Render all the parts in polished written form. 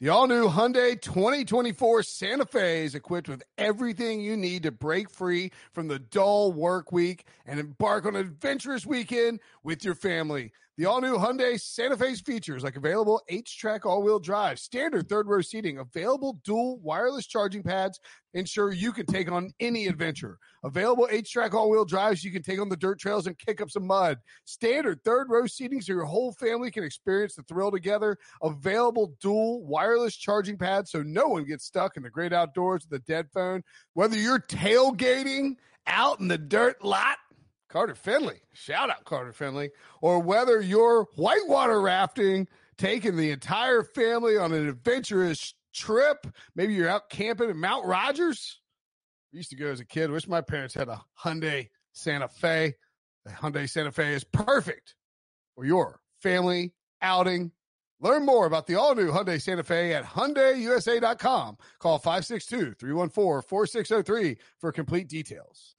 The all-new Hyundai 2024 Santa Fe is equipped with everything you need to break free from the dull work week and embark on an adventurous weekend with your family. The all-new Hyundai Santa Fe's features like available H-Track all-wheel drive, standard third-row seating, available dual wireless charging pads, ensure you can take on any adventure. Available H-Track all-wheel drives, you can take on the dirt trails and kick up some mud. Standard third-row seating so your whole family can experience the thrill together. Available dual wireless charging pads so no one gets stuck in the great outdoors with a dead phone. Whether you're tailgating out in the dirt lot, Carter Finley, shout out Carter Finley, or whether you're whitewater rafting, taking the entire family on an adventurous trip, maybe you're out camping in Mount Rogers. I used to go as a kid. Wish my parents had a Hyundai Santa Fe. The Hyundai Santa Fe is perfect for your family outing. Learn more about the all-new Hyundai Santa Fe at HyundaiUSA.com. Call 562-314-4603 for complete details.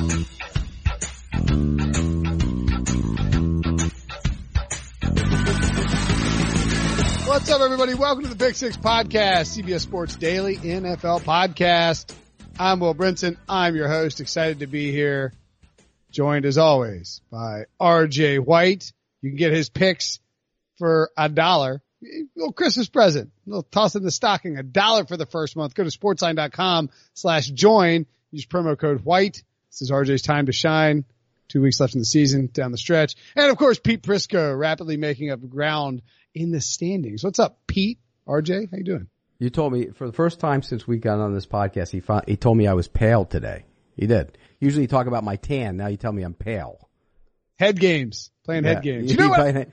What's up, everybody? Welcome to the Pick Six Podcast, CBS Sports Daily NFL Podcast. I'm Will Brinson. I'm your host. Excited to be here. Joined, as always, by RJ White. You can get his picks for $1. A little Christmas present. A little toss in the stocking. $1 for the first month. Go to sportsline.com/join. Use promo code WHITE. This is RJ's time to shine. 2 weeks left in the season, down the stretch. And, of course, Pete Prisco rapidly making up ground in the standings. What's up, Pete? RJ, how you doing? You told me for the first time since we got on this podcast, he told me I was pale today. He did. Usually you talk about my tan. Now you tell me I'm pale. Head games. Playing head games. You know what?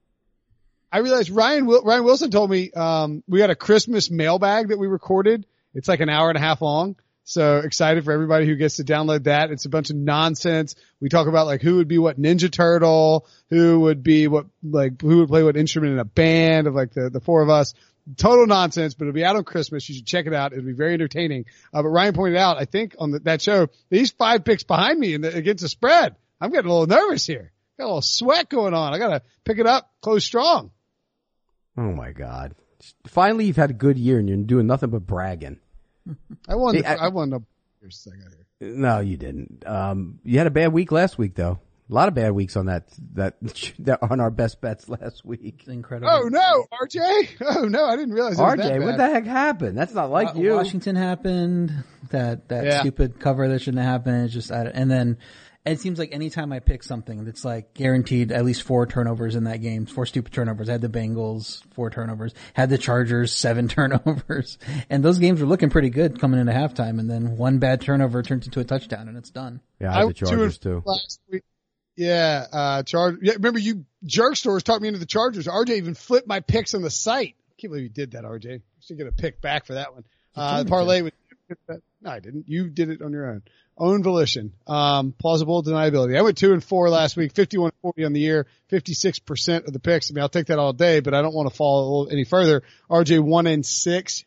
I realized Ryan Wilson told me we got a Christmas mailbag that we recorded. It's like an hour and a half long. So excited for everybody who gets to download that. It's a bunch of nonsense. We talk about like who would be what Ninja Turtle, who would play what instrument in a band of like the four of us. Total nonsense, but it'll be out on Christmas. You should check it out. It'll be very entertaining. But Ryan pointed out, I think on that show, these 5 picks behind me against the spread. I'm getting a little nervous here. Got a little sweat going on. I got to pick it up, close strong. Oh my God. Finally, you've had a good year and you're doing nothing but bragging. I won the years I got here. No, you didn't. You had a bad week last week though. A lot of bad weeks on that on our best bets last week. It's incredible. Oh no, RJ! Oh no, I didn't realize it was that RJ, bad. what the heck happened? That's not like you. Washington happened. That stupid cover that shouldn't have happened. It's just, and then it seems like anytime I pick something that's like guaranteed at least 4 turnovers in that game, 4 stupid turnovers. I had the Bengals, 4 turnovers. Had the Chargers, 7 turnovers. And those games were looking pretty good coming into halftime. And then one bad turnover turns into a touchdown and it's done. Yeah, I had the Chargers too. Last week. Yeah, remember you jerk stores talked me into the Chargers. RJ even flipped my picks on the site. I can't believe you did that, RJ. You should get a pick back for that one. The parlay with, no, I didn't. You did it on your own volition. Plausible deniability. I went 2-4 last week, 51-40 on the year, 56% of the picks. I mean, I'll take that all day, but I don't want to fall any further. RJ 1-6.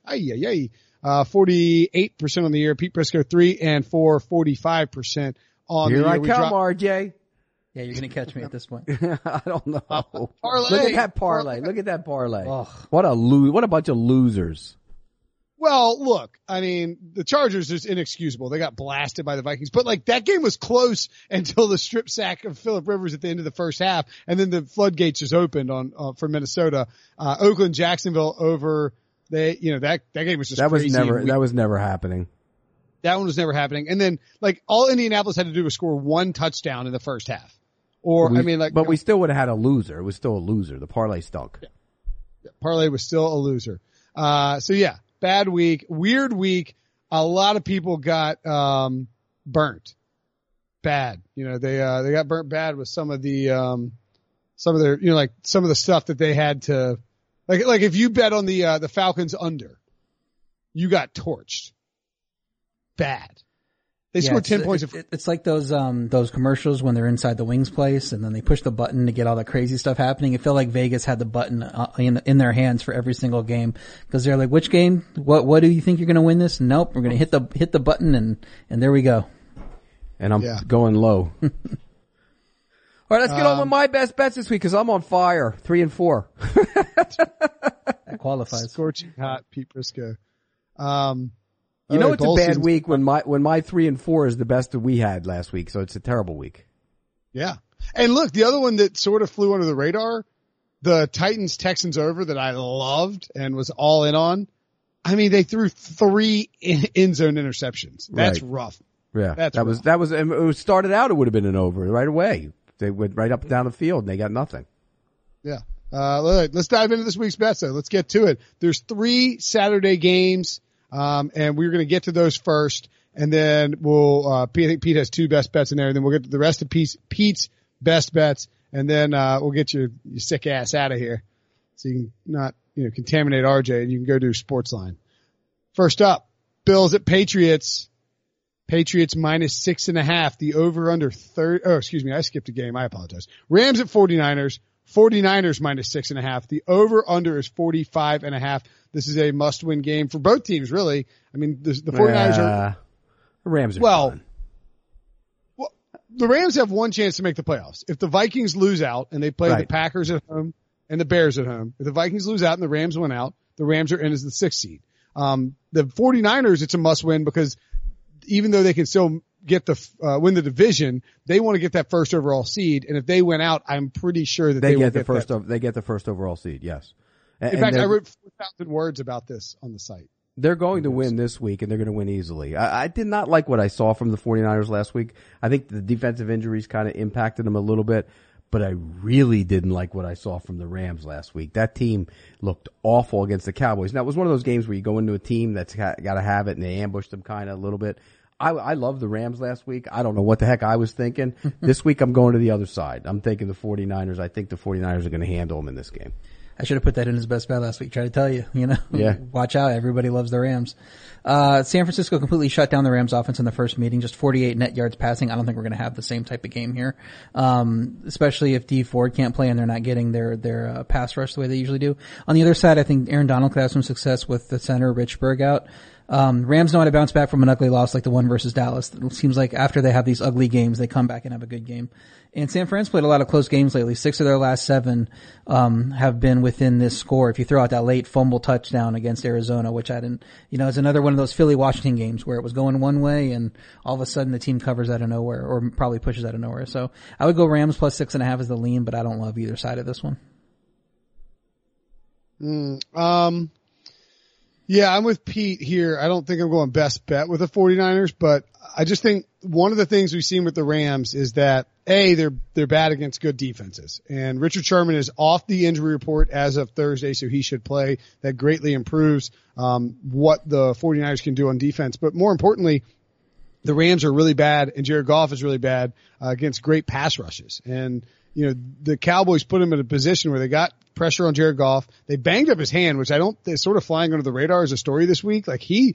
48% on the year. Pete Prisco 3-4, 45% on the year. Here I come, RJ. Yeah, you're going to catch me at this point. I don't know. Parlay. Look at that parlay. Look at that parlay. Oh. What a bunch of losers. Well, look, I mean, the Chargers is inexcusable. They got blasted by the Vikings, but like that game was close until the strip sack of Phillip Rivers at the end of the first half, and then the floodgates just opened for Minnesota. Oakland, Jacksonville over. That game was just crazy. That was never happening. That one was never happening. And then like all Indianapolis had to do was score 1 touchdown in the first half. But we still would have had a loser. It was still a loser. The parlay stunk. Yeah. Parlay was still a loser. So yeah, bad week, weird week. A lot of people got, burnt bad. They got burnt bad with some of the stuff that they had to, like if you bet on the Falcons under, you got torched. Bad. They scored 10 points. It's like those commercials when they're inside the wings place and then they push the button to get all the crazy stuff happening. It felt like Vegas had the button in their hands for every single game because they're like, which game? What do you think you're going to win this? Nope. We're going to hit the button and there we go. And I'm going low. All right, let's get on with my best bets this week because I'm on fire. 3-4. qualifies. Scorching hot Pete Prisco. You know, it's a bad week when my 3 and 4 is the best that we had last week. So it's a terrible week. Yeah. And look, the other one that sort of flew under the radar, the Titans-Texans over that I loved and was all in on. I mean, they threw 3 end zone interceptions. That's rough. Yeah. It started out, it would have been an over right away. They went right up and down the field and they got nothing. Yeah. Let's dive into this week's bets though. Let's get to it. There's 3 Saturday games. And we're going to get to those first, and then I think Pete has 2 best bets in there, and then we'll get to the rest of Pete's best bets, and then, we'll get your sick ass out of here. So you can not, contaminate RJ, and you can go do Sportsline. First up, Bills at Patriots. Patriots minus 6.5. The over under I skipped a game. I apologize. Rams at 49ers. 49ers minus 6.5. The over under is 45.5. This is a must win game for both teams, really. I mean, the 49ers are. The Rams are fun. Well, the Rams have one chance to make the playoffs. If the Vikings lose out and they play the Packers at home and the Bears at home, if the Vikings lose out and the Rams win out, the Rams are in as the 6th seed. The 49ers, it's a must win because even though they can still get win the division, they want to get that first overall seed. And if they win out, I'm pretty sure that they get the first. They get the first overall seed. Yes. In fact, I wrote 4,000 words about this on the site. They're going to win this week, and they're going to win easily. I did not like what I saw from the 49ers last week. I think the defensive injuries kind of impacted them a little bit, but I really didn't like what I saw from the Rams last week. That team looked awful against the Cowboys. Now, it was one of those games where you go into a team that's got to have it, and they ambushed them kind of a little bit. I love the Rams last week. I don't know what the heck I was thinking. This week I'm going to the other side. I'm thinking the 49ers. I think the 49ers are going to handle them in this game. I should have put that in his best bet last week. Try to tell you, Yeah. Watch out. Everybody loves the Rams. San Francisco completely shut down the Rams offense in the first meeting. Just 48 net yards passing. I don't think we're going to have the same type of game here. Especially if Dee Ford can't play and they're not getting their pass rush the way they usually do. On the other side, I think Aaron Donald could have some success with the center Rich Berg out. Rams know how to bounce back from an ugly loss like the one versus Dallas. It seems like after they have these ugly games, they come back and have a good game. And San Fran's played a lot of close games lately. 6 of their last 7, have been within this score. If you throw out that late fumble touchdown against Arizona, which I didn't, is another one of those Philly-Washington games where it was going one way and all of a sudden the team covers out of nowhere or probably pushes out of nowhere. So I would go Rams plus 6.5 as the lean, but I don't love either side of this one. Yeah, I'm with Pete here. I don't think I'm going best bet with the 49ers, but I just think one of the things we've seen with the Rams is that they're bad against good defenses. And Richard Sherman is off the injury report as of Thursday, so he should play. That greatly improves, what the 49ers can do on defense. But more importantly, the Rams are really bad and Jared Goff is really bad, against great pass rushes. And, the Cowboys put him in a position where they got pressure on Jared Goff. They banged up his hand, which is sort of flying under the radar as a story this week.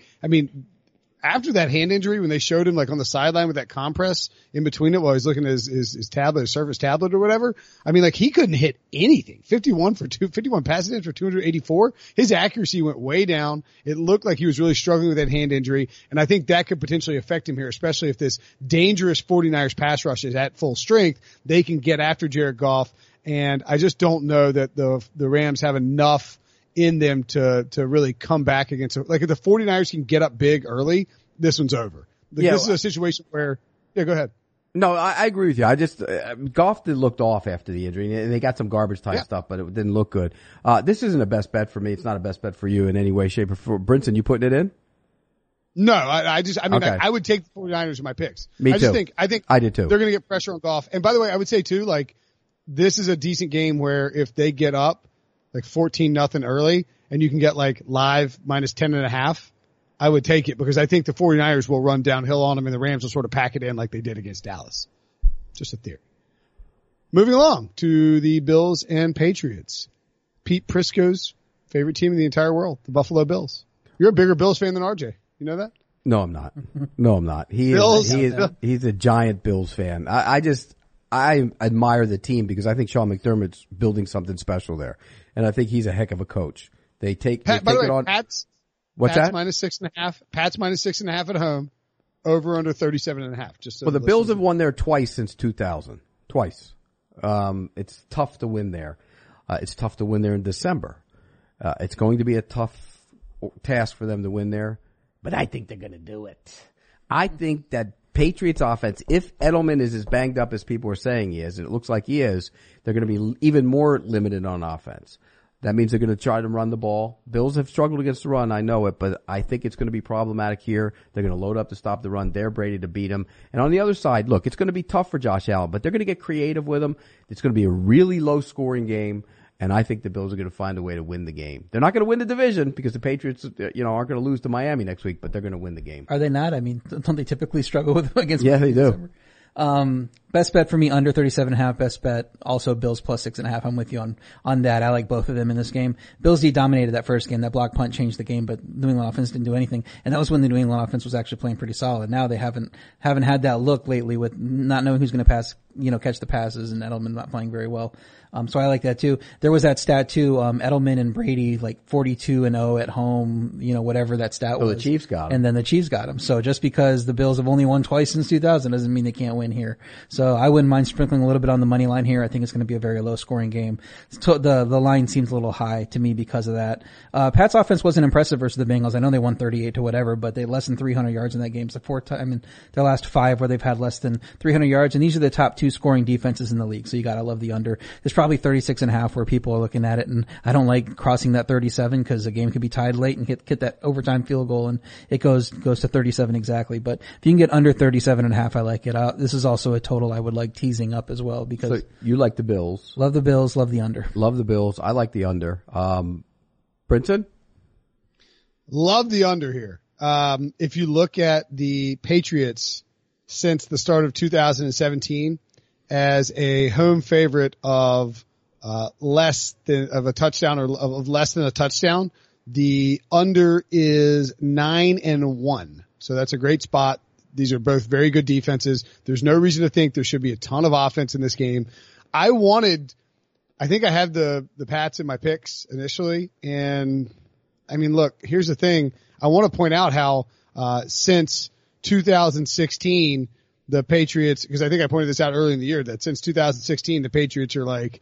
After that hand injury, when they showed him on the sideline with that compress in between it while he's looking at his tablet, his Surface tablet or whatever. He couldn't hit anything. 51 pass attempts for 284. His accuracy went way down. It looked like he was really struggling with that hand injury. And I think that could potentially affect him here, especially if this dangerous 49ers pass rush is at full strength. They can get after Jared Goff. And I just don't know that the Rams have enough in them to really come back against it. If the 49ers can get up big early, this one's over. This is a situation where, go ahead. No, I agree with you. I just, Goff looked off after the injury and they got some garbage type stuff, but it didn't look good. This isn't a best bet for me. It's not a best bet for you in any way, shape, or form. Brinson, you putting it in? No, I would take the 49ers in my picks. Me too. I think I did too. They're going to get pressure on Goff. And by the way, I would say too, this is a decent game where if they get up 14-0 early and you can get live minus 10.5, I would take it because I think the 49ers will run downhill on them and the Rams will sort of pack it in like they did against Dallas. Just a theory. Moving along to the Bills and Patriots. Pete Prisco's favorite team in the entire world, the Buffalo Bills. You're a bigger Bills fan than RJ. You know that? No, I'm not. He's a giant Bills fan. I admire the team because I think Sean McDermott's building something special there. And I think he's a heck of a coach. They take it on. What's that? Minus 6.5. Pat's minus 6.5 at home. Over under 37.5. The Bills have won there twice since 2000. Twice. It's tough to win there. It's tough to win there in December. It's going to be a tough task for them to win there, but I think they're going to do it. I think that Patriots offense, if Edelman is as banged up as people are saying he is, and it looks like he is, they're going to be even more limited on offense. That means they're going to try to run the ball. Bills have struggled against the run, I know it, but I think it's going to be problematic here. They're going to load up to stop the run. They're Brady to beat him. And on the other side, look, it's going to be tough for Josh Allen, but they're going to get creative with him. It's going to be a really low-scoring game, and I think the Bills are going to find a way to win the game. They're not going to win the division because the Patriots, aren't going to lose to Miami next week, but they're going to win the game. Are they not? I mean, don't they typically struggle with against? Yeah, they do. Best bet for me, under 37.5. Best bet, also Bills plus 6.5. I'm with you on that. I like both of them in this game. Bills dominated that first game. That block punt changed the game, but New England offense didn't do anything. And that was when the New England offense was actually playing pretty solid. Now they haven't had that look lately with not knowing who's going to catch the passes, and Edelman not playing very well. So I like that too. There was that stat too, Edelman and Brady, like 42-0 at home, whatever that stat was. The Chiefs got him. And then the Chiefs got him. So just because the Bills have only won twice since 2000 doesn't mean they can't win here. So I wouldn't mind sprinkling a little bit on the money line here. I think it's going to be a very low scoring game. So the line seems a little high to me because of that. Pat's offense wasn't impressive versus the Bengals. I know they won 38 to whatever, but they had less than 300 yards in that game. It's the fourth time in their last 5 where they've had less than 300 yards. And these are the top 2 scoring defenses in the league. So you gotta love the under. There's probably 36.5 where people are looking at it, and I don't like crossing that 37 because the game could be tied late and get that overtime field goal, and it goes to 37 exactly. But if you can get under 37.5, I like it. This is also a total I would like teasing up as well because so you like the Bills. Love the Bills, love the under. Love the Bills. I like the under. Brinson? Love the under here. If you look at the Patriots since the start of 2017 as a home favorite of less than a touchdown or of less than a touchdown, the under is 9-1. So that's a great spot. These are both very good defenses. There's no reason to think there should be a ton of offense in this game. I think I had the Pats in my picks initially. And I mean, look, here's the thing. I want to point out how, since 2016, the Patriots, because I think I pointed this out early in the year, that since 2016, the Patriots are like,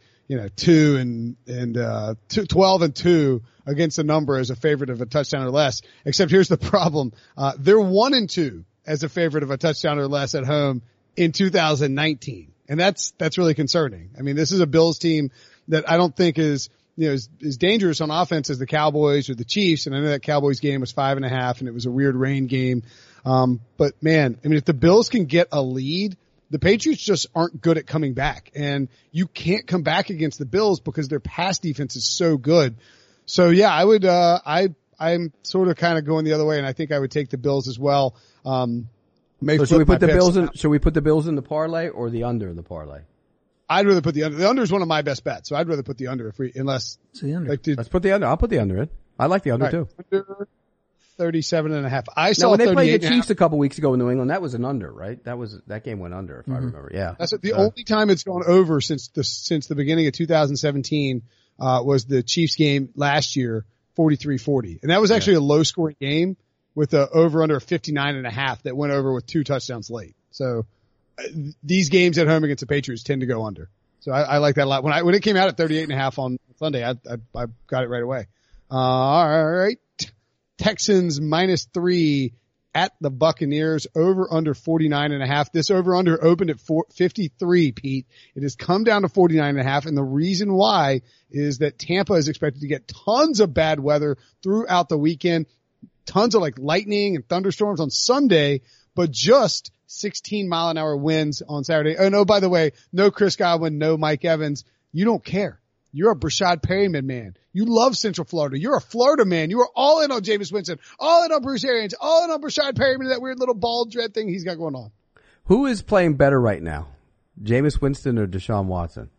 12-2 against the number as a favorite of a touchdown or less. Except here's the problem. They're 1-2 as a favorite of a touchdown or less at home in 2019. And that's really concerning. I mean, this is a Bills team that I don't think is dangerous on offense as the Cowboys or the Chiefs. And I know that Cowboys game was 5.5 and it was a weird rain game. But man, I mean, if the Bills can get a lead, the Patriots just aren't good at coming back, and you can't come back against the Bills because their pass defense is so good. So yeah, I would, I'm sort of kind of going the other way, and I think I would take the Bills as well. So should we put the Bills in, should we put the Bills in the parlay or the under in the parlay? I'd rather put the under. The under is one of my best bets, so I'd rather put the under It's the under. Let's put the under. I'll put the under in. I like the under too. Under 37.5. I saw now, when they played the Chiefs a couple weeks ago in New England, that was an under, right? That game went under, if I remember. Yeah. That's the only time it's gone over since the beginning of 2017, was the Chiefs game last year, 43-40. And that was actually a low scoring game with a over under 59.5 that went over with 2 touchdowns late. So these games at home against the Patriots tend to go under. So I like that a lot. When it came out at 38.5 on Sunday, I got it right away. All right. Texans -3 at the Buccaneers, over under 49.5. This over under opened at 53, Pete. It has come down to 49.5. And the reason why is that Tampa is expected to get tons of bad weather throughout the weekend, tons of like lightning and thunderstorms on Sunday, but just 16-mile-an-hour winds on Saturday. Oh, no, by the way, no Chris Godwin, no Mike Evans. You don't care. You're a Brashad Perryman man. You love Central Florida. You're a Florida man. You are all in on Jameis Winston, all in on Bruce Arians, all in on Brashad Perryman, that weird little bald dread thing he's got going on. Who is playing better right now? Jameis Winston or Deshaun Watson?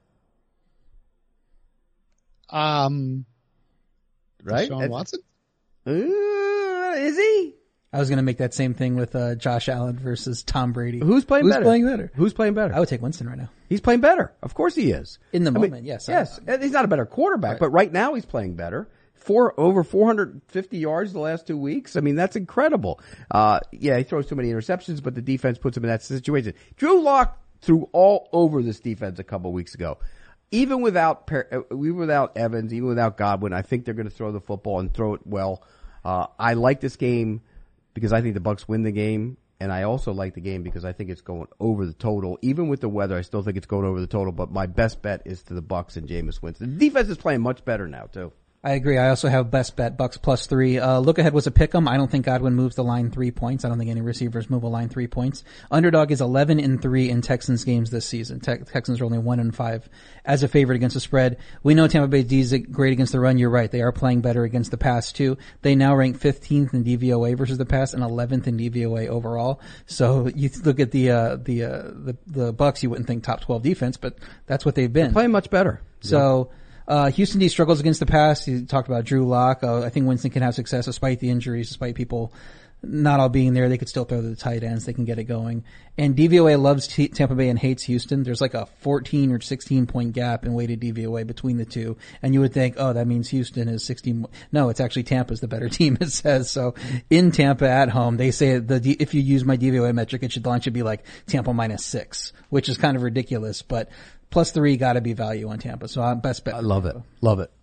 Right? Deshaun Watson? Is he? I was going to make that same thing with Josh Allen versus Tom Brady. Who's playing better? Who's playing better? I would take Winston right now. He's playing better. Of course he is. In the moment, yes. Yes. He's not a better quarterback, but right now he's playing better. Over 450 yards the last 2 weeks. I mean, that's incredible. He throws too many interceptions, but the defense puts him in that situation. Drew Lock threw all over this defense a couple weeks ago. even without Evans, even without Godwin, I think they're going to throw the football and throw it well. I like this game because I think the Bucs win the game, and I also like the game because I think it's going over the total. Even with the weather, I still think it's going over the total, but my best bet is to the Bucs and Jameis Winston. The defense is playing much better now, too. I agree. I also have best bet Bucs +3. Look ahead was a pick'em. I don't think Godwin moves the line 3 points. I don't think any receivers move a line 3 points. Underdog is 11-3 in Texans games this season. Texans are only 1-5 as a favorite against the spread. We know Tampa Bay D is great against the run. You're right. They are playing better against the pass too. They now rank 15th in DVOA versus the pass and 11th in DVOA overall. So you look at the Bucs, you wouldn't think top 12 defense, but that's what they've been. They're playing much better. So. Houston D struggles against the pass. You talked about Drew Lock. I think Winston can have success despite the injuries, despite people not all being there. They could still throw to the tight ends. They can get it going. And DVOA loves Tampa Bay and hates Houston. There's like a 14 or 16 point gap in weighted DVOA between the two. And you would think, oh, that means Houston is 16. No, it's actually Tampa's the better team, it says. So in Tampa at home, they say if you use my DVOA metric, the line should be like Tampa -6, which is kind of ridiculous, but +3 got to be value on Tampa. So I'm best bet. I love it. Love it.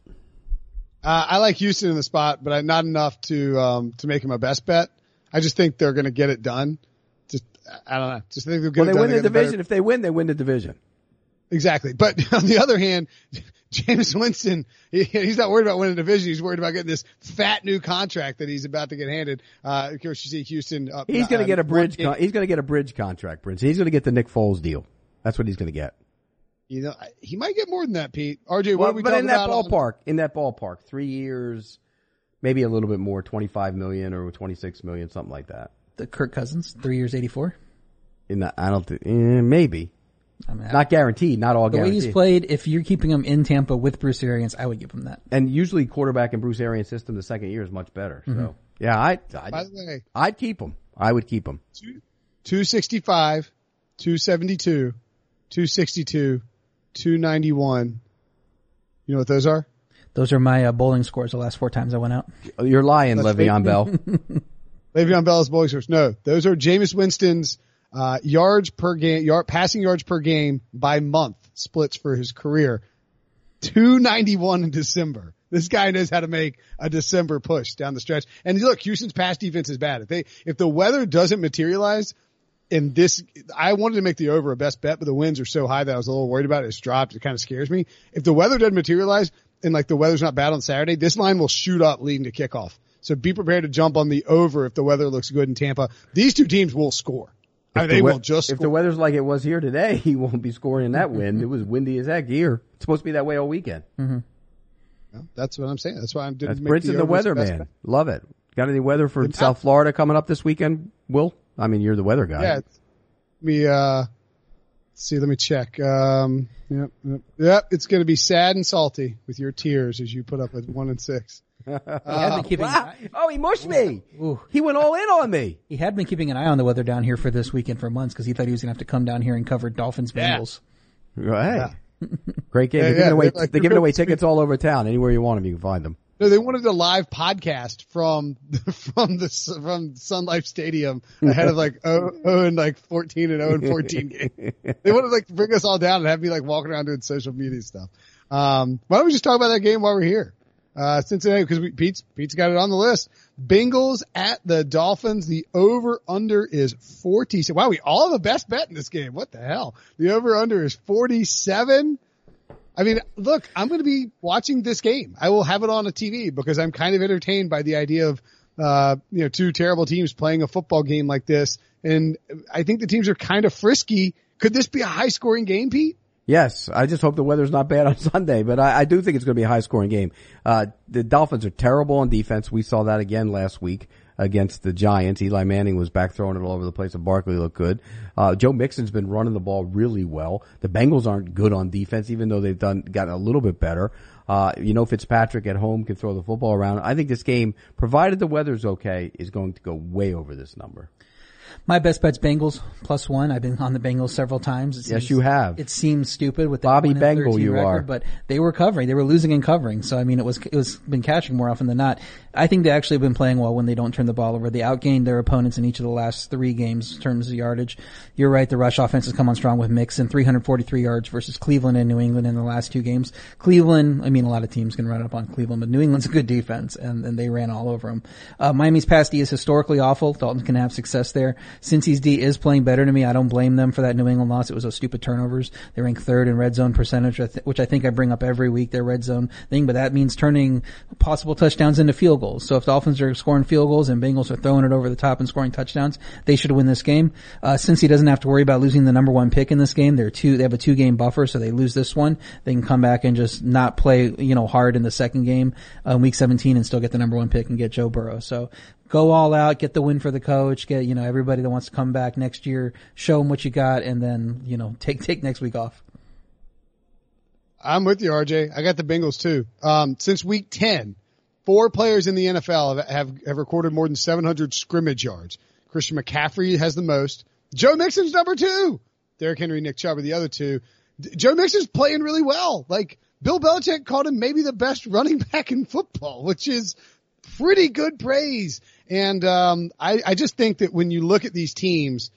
I like Houston in the spot, but not enough to make him a best bet. I just think they're going to get it done. I don't know. Just think they'll get it done. They win the division. If they win, they win the division. Exactly. But on the other hand, Jameis Winston, he's not worried about winning the division. He's worried about getting this fat new contract that he's about to get handed. Of course, you see Houston. He's going to get a bridge. He's going to get a bridge contract, Prince. He's going to get the Nick Foles deal. That's what he's going to get. You know, he might get more than that, Pete. RJ, what are we talking about? In that ballpark, 3 years, maybe a little bit more, 25 million or 26 million, something like that. The Kirk Cousins, 3 years, 84. I don't think, maybe. I mean, not guaranteed, not all guaranteed. The way he's played, if you're keeping him in Tampa with Bruce Arians, I would give him that. And usually quarterback in Bruce Arians' system, the second year is much better. Mm-hmm. So, yeah, by the way, I'd keep him. I would keep him. 265, 272, 262, 291. You know what those are? Those are my bowling scores the last 4 times I went out. You're lying, Le'Veon Bell. Le'Veon Bell's bowling scores. No, those are Jameis Winston's yards per game, passing yards per game by month splits for his career. 291 in December. This guy knows how to make a December push down the stretch. And look, Houston's pass defense is bad. If the weather doesn't materialize in this, I wanted to make the over a best bet, but the winds are so high that I was a little worried about it. It's dropped. It kind of scares me. If the weather doesn't materialize and like the weather's not bad on Saturday, this line will shoot up leading to kickoff. So be prepared to jump on the over if the weather looks good in Tampa. These two teams will score. They will just score. If the weather's like it was here today, he won't be scoring in that wind. It was windy as heck here. It's supposed to be that way all weekend. Mm-hmm. Well, that's what I'm saying. That's why I'm doing. That's Prince and the weatherman. Love it. Got any weather for South Florida coming up this weekend, Will? I mean, you're the weather guy. Yeah. Let me check. Yep. It's going to be sad and salty with your tears as you put up with 1 and 6. He mushed me. Ooh. He went all in on me. He had been keeping an eye on the weather down here for this weekend for months because he thought he was going to have to come down here and cover Dolphins Bengals. Right. Yeah. Great game. They're giving away tickets all over town. Anywhere you want them, you can find them. No, they wanted a live podcast from Sun Life Stadium ahead of 14 and 0 and 14 game. They wanted to bring us all down and have me walking around doing social media stuff. Why don't we just talk about that game while we're here? Cincinnati, because Pete's got it on the list. Bengals at the Dolphins. The over-under is 40. Wow, we all have a best bet in this game. What the hell? The over-under is 47. I mean, look, I'm going to be watching this game. I will have it on a TV because I'm kind of entertained by the idea of, two terrible teams playing a football game like this. And I think the teams are kind of frisky. Could this be a high-scoring game, Pete? Yes, I just hope the weather's not bad on Sunday, but I do think it's going to be a high-scoring game. The Dolphins are terrible on defense. We saw that again last week against the Giants. Eli Manning was back throwing it all over the place, and Barkley looked good. Joe Mixon's been running the ball really well. The Bengals aren't good on defense, even though they've gotten a little bit better. Fitzpatrick at home can throw the football around. I think this game, provided the weather's okay, is going to go way over this number. My best bet's Bengals +1. I've been on the Bengals several times. Yes, you have. It seems stupid with that Bobby Bengal you record, are. But they were covering. They were losing and covering. So, I mean, it was been catching more often than not. I think they actually have been playing well when they don't turn the ball over. They outgained their opponents in each of the last 3 games in terms of yardage. You're right, the rush offense has come on strong with Mixon, 343 yards versus Cleveland and New England in the last 2 games. Cleveland, I mean, a lot of teams can run up on Cleveland, but New England's a good defense, and they ran all over them. Miami's pass D is historically awful. Dalton can have success there. Cincy's D is playing better to me. I don't blame them for that New England loss. It was those stupid turnovers. They rank 3rd in red zone percentage, which I think I bring up every week, their red zone thing, but that means turning possible touchdowns into field goals. So if Dolphins are scoring field goals and Bengals are throwing it over the top and scoring touchdowns, they should win this game. Since he doesn't have to worry about losing the number 1 pick in this game, they have a 2-game buffer, so they lose this one. They can come back and just not play, hard in the second game, week 17 and still get the number 1 pick and get Joe Burrow. So go all out, get the win for the coach, get, everybody that wants to come back next year, show them what you got, and then, take next week off. I'm with you, RJ. I got the Bengals too. Since week 10, 4 players in the NFL have recorded more than 700 scrimmage yards. Christian McCaffrey has the most. Joe Mixon's number 2. Derrick Henry, Nick Chubb are the other 2. Joe Mixon's playing really well. Like, Bill Belichick called him maybe the best running back in football, which is pretty good praise. And I just think that when you look at these teams,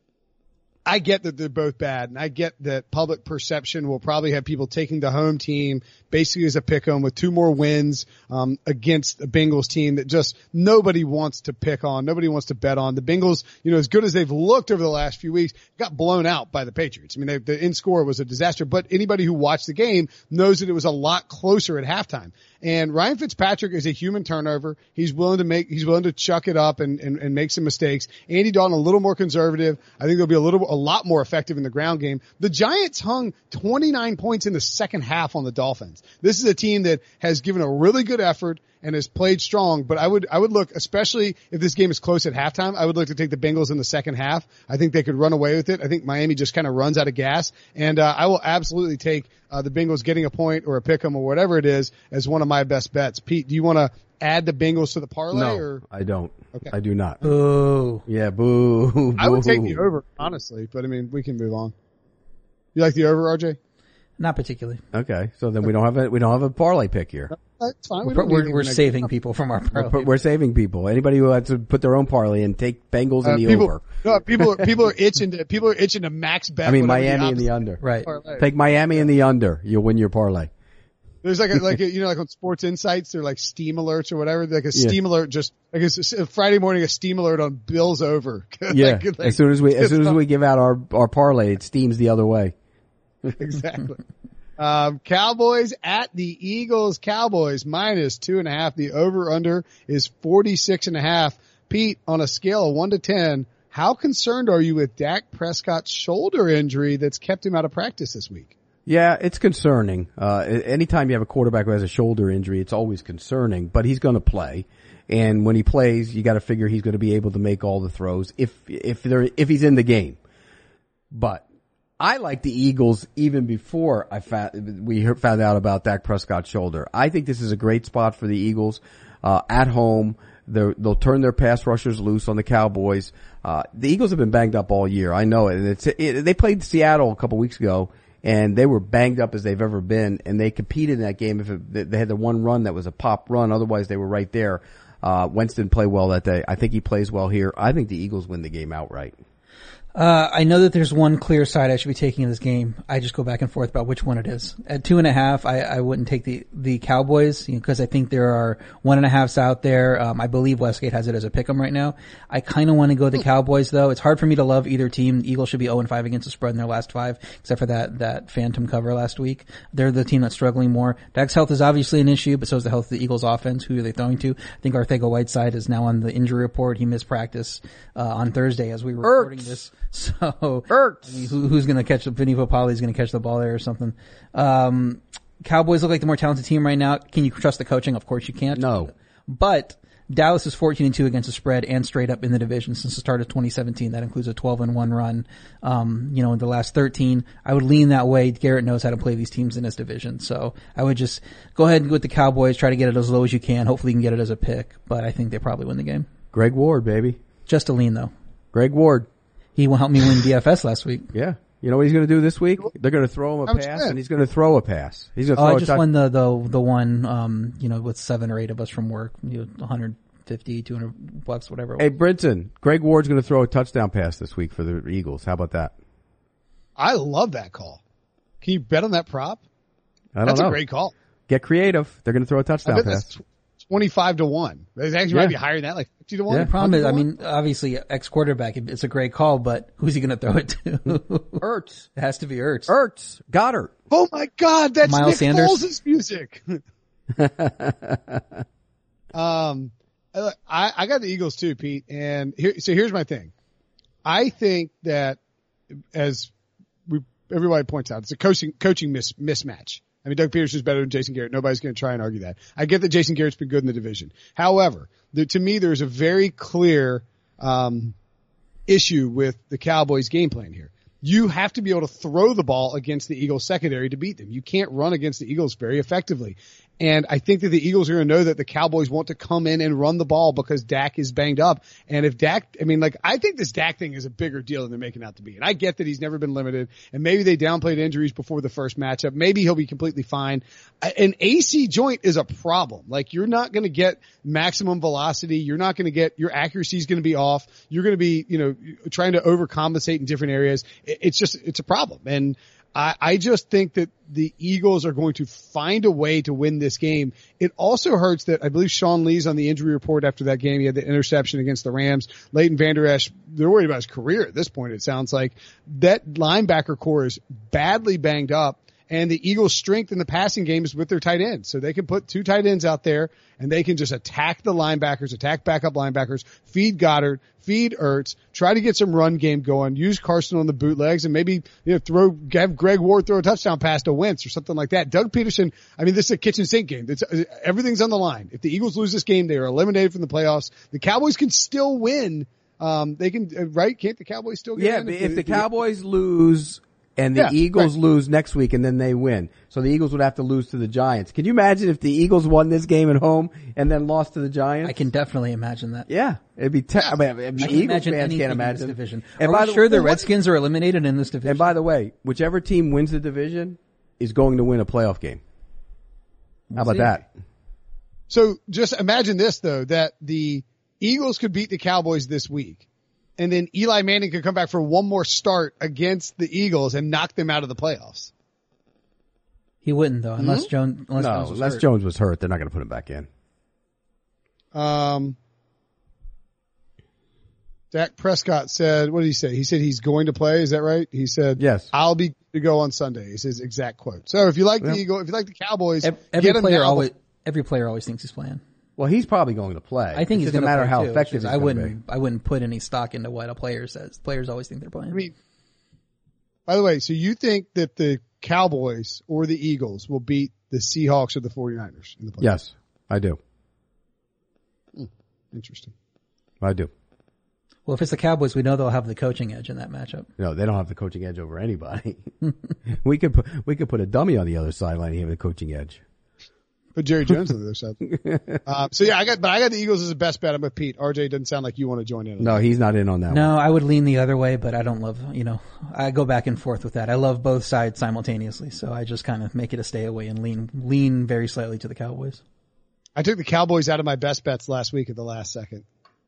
I get that they're both bad, and I get that public perception will probably have people taking the home team basically as a pick-em with 2 more wins against a Bengals team that just nobody wants to pick on, nobody wants to bet on. The Bengals, as good as they've looked over the last few weeks, got blown out by the Patriots. I mean, the end score was a disaster, but anybody who watched the game knows that it was a lot closer at halftime. And Ryan Fitzpatrick is a human turnover. He's willing to chuck it up and make some mistakes. Andy Dalton a little more conservative. I think they'll be a lot more effective in the ground game. The Giants hung 29 points in the second half on the Dolphins. This is a team that has given a really good effort and has played strong, but I would look, especially if this game is close at halftime, I would look to take the Bengals in the second half. I think they could run away with it. I think Miami just kind of runs out of gas, and I will absolutely take the Bengals getting a point or a pick 'em or whatever it is as one of my best bets. Pete, do you want to add the Bengals to the parlay? No, or? I don't. Okay. I do not. Boo. Yeah, boo. I would take the over, honestly, but I mean, we can move on. You like the over, RJ? Not particularly. Okay, so then we don't have a parlay pick here. That's fine. We're saving people from our parlay. We're saving people. Anybody who wants to put their own parlay and take Bengals in the over. No, people are itching to max bet. I mean, Miami in the under. Right. Take Miami in the under. You'll win your parlay. There's like on Sports Insights, they're like Steam alerts or whatever. Like a Steam alert, just like a Friday morning, a Steam alert on Bills over. Yeah. As soon as we give out our parlay, it steams the other way. Exactly. Cowboys at the Eagles. Cowboys minus 2.5. The over under is 46.5. Pete, on a scale of 1 to 10, how concerned are you with Dak Prescott's shoulder injury that's kept him out of practice this week? Yeah, it's concerning. Anytime you have a quarterback who has a shoulder injury, it's always concerning, but he's going to play. And when he plays, you got to figure he's going to be able to make all the throws if he's in the game. But I like the Eagles even before we found out about Dak Prescott's shoulder. I think this is a great spot for the Eagles, at home. They'll turn their pass rushers loose on the Cowboys. The Eagles have been banged up all year. I know it. And they played Seattle a couple weeks ago, and they were banged up as they've ever been, and they competed in that game. They had the one run that was a pop run, otherwise they were right there. Wentz didn't play well that day. I think he plays well here. I think the Eagles win the game outright. I know that there's one clear side I should be taking in this game. I just go back and forth about which one it is. At 2.5, I wouldn't take the Cowboys, because I think there are 1.5s out there. I believe Westgate has it as a pick'em right now. I kind of want to go the Cowboys though. It's hard for me to love either team. The Eagles should be 0-5 against the spread in their last 5, except for that phantom cover last week. They're the team that's struggling more. Dak's health is obviously an issue, but so is the health of the Eagles offense. Who are they throwing to? I think Arcega-Whiteside is now on the injury report. He missed practice, on Thursday as we were recording this. So, who's going to catch Vinny Papali's going to catch the ball there or something. Cowboys look like the more talented team right now. Can you trust the coaching? Of course you can't. No. But Dallas is 14-2 against the spread and straight up in the division since the start of 2017. That includes a 12-1 run. In the last 13. I would lean that way. Garrett knows how to play these teams in this division. So I would just go ahead and go with the Cowboys, try to get it as low as you can. Hopefully you can get it as a pick, but I think they probably win the game. Greg Ward, baby. Just a lean though. Greg Ward. He will help me win DFS last week. Yeah. You know what he's going to do this week? They're going to throw him a pass, and he's going to throw a pass. He's going to throw I just won the one, with 7 or 8 of us from work, $150, $200, whatever. Hey, Brinson, Greg Ward's going to throw a touchdown pass this week for the Eagles. How about that? I love that call. Can you bet on that prop? I don't know. That's a great call. Get creative. They're going to throw a touchdown pass. 25-1 It actually might be higher than that, like 50-1. The problem is, I mean, obviously, ex-quarterback, it's a great call, but who's he going to throw it to? Ertz. It has to be Ertz. Ertz. Goddard. Oh my God, that's Miles Nick Sanders? Foles' music. I got the Eagles too, Pete. And here's my thing. I think that everybody points out, it's a coaching mismatch. I mean, Doug Peterson's better than Jason Garrett. Nobody's going to try and argue that. I get that Jason Garrett's been good in the division. However, to me, there's a very clear issue with the Cowboys' game plan here. You have to be able to throw the ball against the Eagles secondary to beat them. You can't run against the Eagles very effectively. And I think that the Eagles are going to know that the Cowboys want to come in and run the ball because Dak is banged up. And if Dak, I think this Dak thing is a bigger deal than they're making out to be. And I get that he's never been limited, and maybe they downplayed injuries before the first matchup. Maybe he'll be completely fine. An AC joint is a problem. Like, you're not going to get maximum velocity. You're not going to get, your accuracy is going to be off. You're going to be, trying to overcompensate in different areas. It's a problem. And I just think that the Eagles are going to find a way to win this game. It also hurts that I believe Sean Lee's on the injury report after that game. He had the interception against the Rams. Leighton Vander Esch, they're worried about his career at this point, it sounds like. That linebacker core is badly banged up. And the Eagles' strength in the passing game is with their tight ends. So they can put 2 tight ends out there, and they can just attack the linebackers, attack backup linebackers, feed Goddard, feed Ertz, try to get some run game going, use Carson on the bootlegs, and maybe have Greg Ward throw a touchdown pass to Wentz or something like that. Doug Peterson, this is a kitchen sink game. Everything's on the line. If the Eagles lose this game, they are eliminated from the playoffs. The Cowboys can still win. They can, right? Can't the Cowboys still get in? Yeah, if the Cowboys lose and the Eagles lose next week and then they win. So the Eagles would have to lose to the Giants. Can you imagine if the Eagles won this game at home and then lost to the Giants? I can definitely imagine that. Yeah. It'd be Eagles fans can't imagine this division. And are we sure the Redskins are eliminated in this division? And by the way, whichever team wins the division is going to win a playoff game. How about that? So just imagine this, though, that the Eagles could beat the Cowboys this week. And then Eli Manning could come back for one more start against the Eagles and knock them out of the playoffs. He wouldn't, though, unless Jones was hurt. They're not going to put him back in. Dak Prescott said, what did he say? He said he's going to play. Is that right? He said, yes, I'll be to go on Sunday. Is his exact quote. So if you like the Eagles, if you like the Cowboys, every player always thinks he's playing. Well, he's probably going to play. I think he's going to play. No matter how effective I wouldn't put any stock into what a player says. Players always think they're playing. By the way, so you think that the Cowboys or the Eagles will beat the Seahawks or the 49ers in the playoffs? Yes, I do. Interesting. I do. Well, if it's the Cowboys, we know they'll have the coaching edge in that matchup. No, they don't have the coaching edge over anybody. we could put a dummy on the other sideline and have the coaching edge. Put Jerry Jones on the other side. I got the Eagles as the best bet. I'm with Pete. RJ doesn't sound like you want to join in. No, he's not in on that one. No, I would lean the other way, but I don't love, I go back and forth with that. I love both sides simultaneously, so I just kind of make it a stay away and lean very slightly to the Cowboys. I took the Cowboys out of my best bets last week at the last second.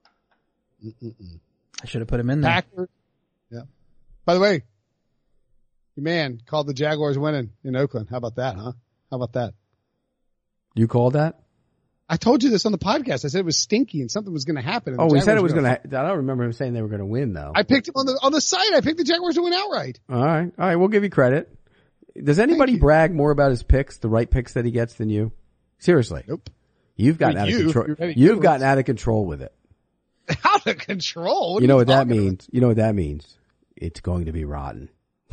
I should have put him in there. Packers. Yeah. By the way, your man called the Jaguars winning in Oakland. How about that, huh? How about that? You called that? I told you this on the podcast. I said it was stinky and something was going to happen. Oh, we said it was going to. I don't remember him saying they were going to win, though. I picked him on the site. I picked the Jaguars to win outright. All right. We'll give you credit. Does anybody brag more about his picks, the right picks that he gets, than you? Seriously. Nope. You've gotten out of control. You've gotten out of control with it. Out of control? You know what that means? You know what that means? It's going to be rotten.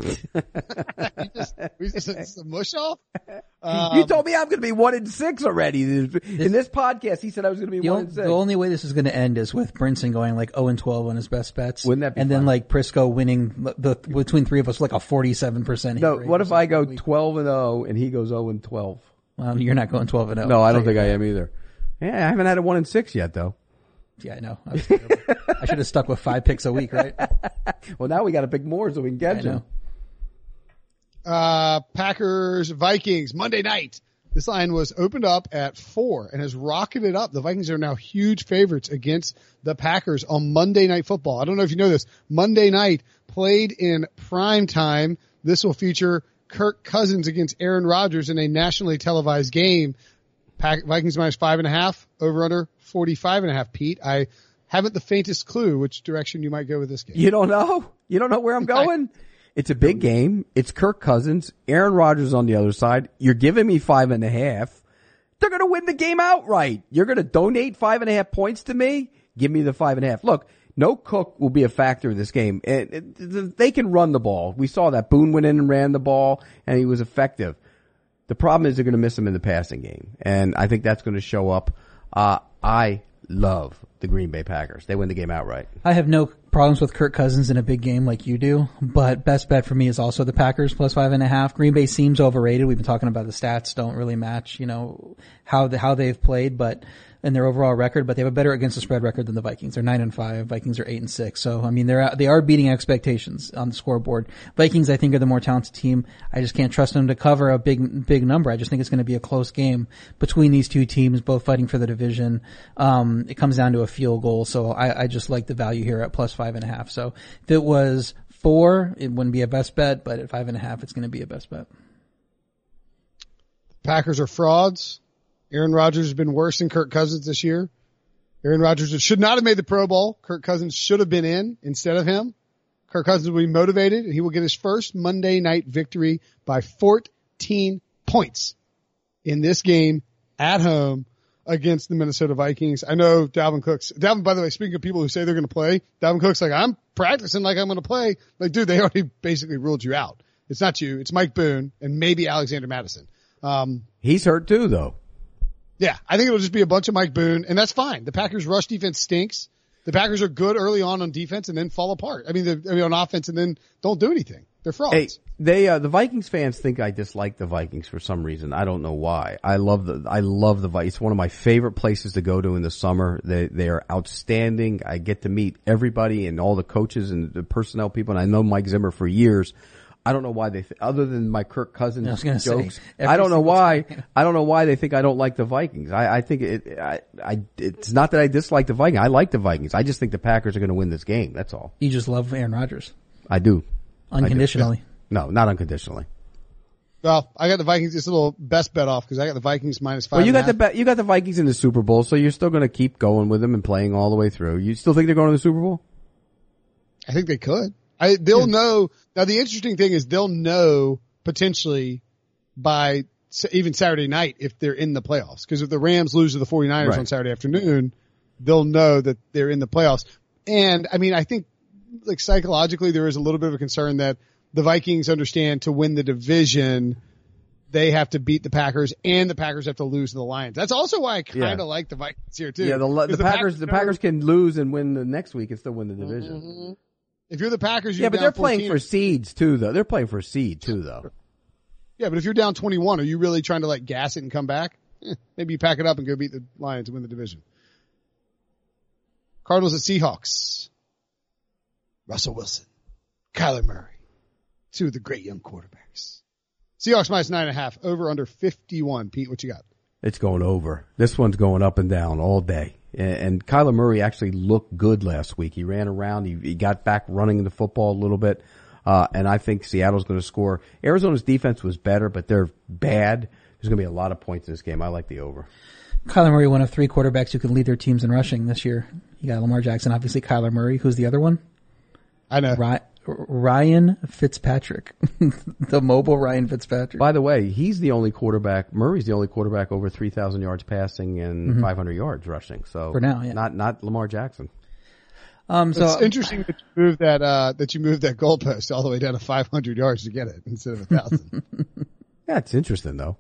We just mush off? You told me I'm going to be 1-6 already. In this podcast, he said I was going to be 1-6. The only way this is going to end is with Brinson going like 0-12 on his best bets. Wouldn't that be And fun? Then like Prisco winning between three of us like a 47% hit No, rate. what if I go 12-0 and he goes 0-12? Well, you're not going 12-0. No, I don't think I am either. Yeah, I haven't had a 1-6 yet, though. Yeah, I know. I should have stuck with 5 picks a week, right? Well, now we got to pick more so we can catch him. Packers, Vikings, Monday night. This line was opened up at 4 and has rocketed up. The Vikings are now huge favorites against the Packers on Monday Night Football. I don't know if you know this. Monday night played in prime time. This will feature Kirk Cousins against Aaron Rodgers in a nationally televised game. Vikings minus 5.5, over under 45.5. Pete, I haven't the faintest clue which direction you might go with this game. You don't know? You don't know where I'm going? It's a big game. It's Kirk Cousins, Aaron Rodgers on the other side. You're giving me 5.5. They're going to win the game outright. You're going to donate 5.5 points to me? Give me the 5.5. Look, no Cook will be a factor in this game. They can run the ball. We saw that. Boone went in and ran the ball, and he was effective. The problem is they're going to miss him in the passing game, and I think that's going to show up. I love the Green Bay Packers. They win the game outright. I have no problems with Kirk Cousins in a big game like you do, but best bet for me is also the Packers plus 5.5. Green Bay seems overrated. We've been talking about the stats don't really match, how they've played, but in their overall record, but they have a better against the spread record than the Vikings. They're 9-5. Vikings are 8-6. So, I mean, they are beating expectations on the scoreboard. Vikings, I think, are the more talented team. I just can't trust them to cover a big number. I just think it's going to be a close game between these two teams, both fighting for the division. It comes down to a field goal. So I just like the value here at plus 5.5. So if it was 4, it wouldn't be a best bet, but at 5.5, it's going to be a best bet. Packers are frauds. Aaron Rodgers has been worse than Kirk Cousins this year. Aaron Rodgers should not have made the Pro Bowl. Kirk Cousins should have been in instead of him. Kirk Cousins will be motivated, and he will get his first Monday night victory by 14 points in this game at home against the Minnesota Vikings. I know Dalvin, by the way, speaking of people who say they're going to play, Dalvin Cook's like, I'm practicing like I'm going to play. Like, dude, they already basically ruled you out. It's not you. It's Mike Boone and maybe Alexander Mattison. He's hurt too, though. Yeah, I think it'll just be a bunch of Mike Boone, and that's fine. The Packers' rush defense stinks. The Packers are good early on defense and then fall apart. On offense and then don't do anything. They're frauds. Hey, the Vikings fans think I dislike the Vikings for some reason. I don't know why. I love the Vikings. It's one of my favorite places to go to in the summer. They are outstanding. I get to meet everybody and all the coaches and the personnel people, and I know Mike Zimmer for years. I don't know why other than my Kirk Cousins jokes, I don't know why they think I don't like the Vikings. I think it's not that I dislike the Vikings. I like the Vikings. I just think the Packers are going to win this game. That's all. You just love Aaron Rodgers. I do. Unconditionally. I do. No, not unconditionally. Well, I got the Vikings, this little best bet off because I got the Vikings minus 5. Well, you got the Vikings in the Super Bowl, so you're still going to keep going with them and playing all the way through. You still think they're going to the Super Bowl? I think they could. They'll know. Now, the interesting thing is they'll know potentially by even Saturday night if they're in the playoffs. Because if the Rams lose to the 49ers on Saturday afternoon, they'll know that they're in the playoffs. And, I think, like, psychologically there is a little bit of a concern that the Vikings understand to win the division, they have to beat the Packers and the Packers have to lose to the Lions. That's also why I kind of like the Vikings here, too. Yeah, the Packers can lose and win the next week and still win the division. Mm-hmm. If you're the Packers, but they're playing for seeds too, though. They're playing for a seed too, though. Yeah, but if you're down 21, are you really trying to like gas it and come back? Maybe you pack it up and go beat the Lions and win the division. Cardinals at Seahawks. Russell Wilson, Kyler Murray, two of the great young quarterbacks. Seahawks minus 9.5, over under 51. Pete, what you got? It's going over. This one's going up and down all day. And Kyler Murray actually looked good last week. He ran around. He got back running the football a little bit. And I think Seattle's going to score. Arizona's defense was better, but they're bad. There's going to be a lot of points in this game. I like the over. Kyler Murray, one of 3 quarterbacks who can lead their teams in rushing this year. You got Lamar Jackson, obviously Kyler Murray. Who's the other one? I know. Ryan Fitzpatrick. The mobile Ryan Fitzpatrick. By the way, he's the only quarterback. Murray's the only quarterback over 3,000 yards passing and 500 yards rushing. So for now, yeah. Not Lamar Jackson. So it's interesting that you moved that goalpost all the way down to 500 yards to get it instead of 1,000. Yeah, it's interesting though.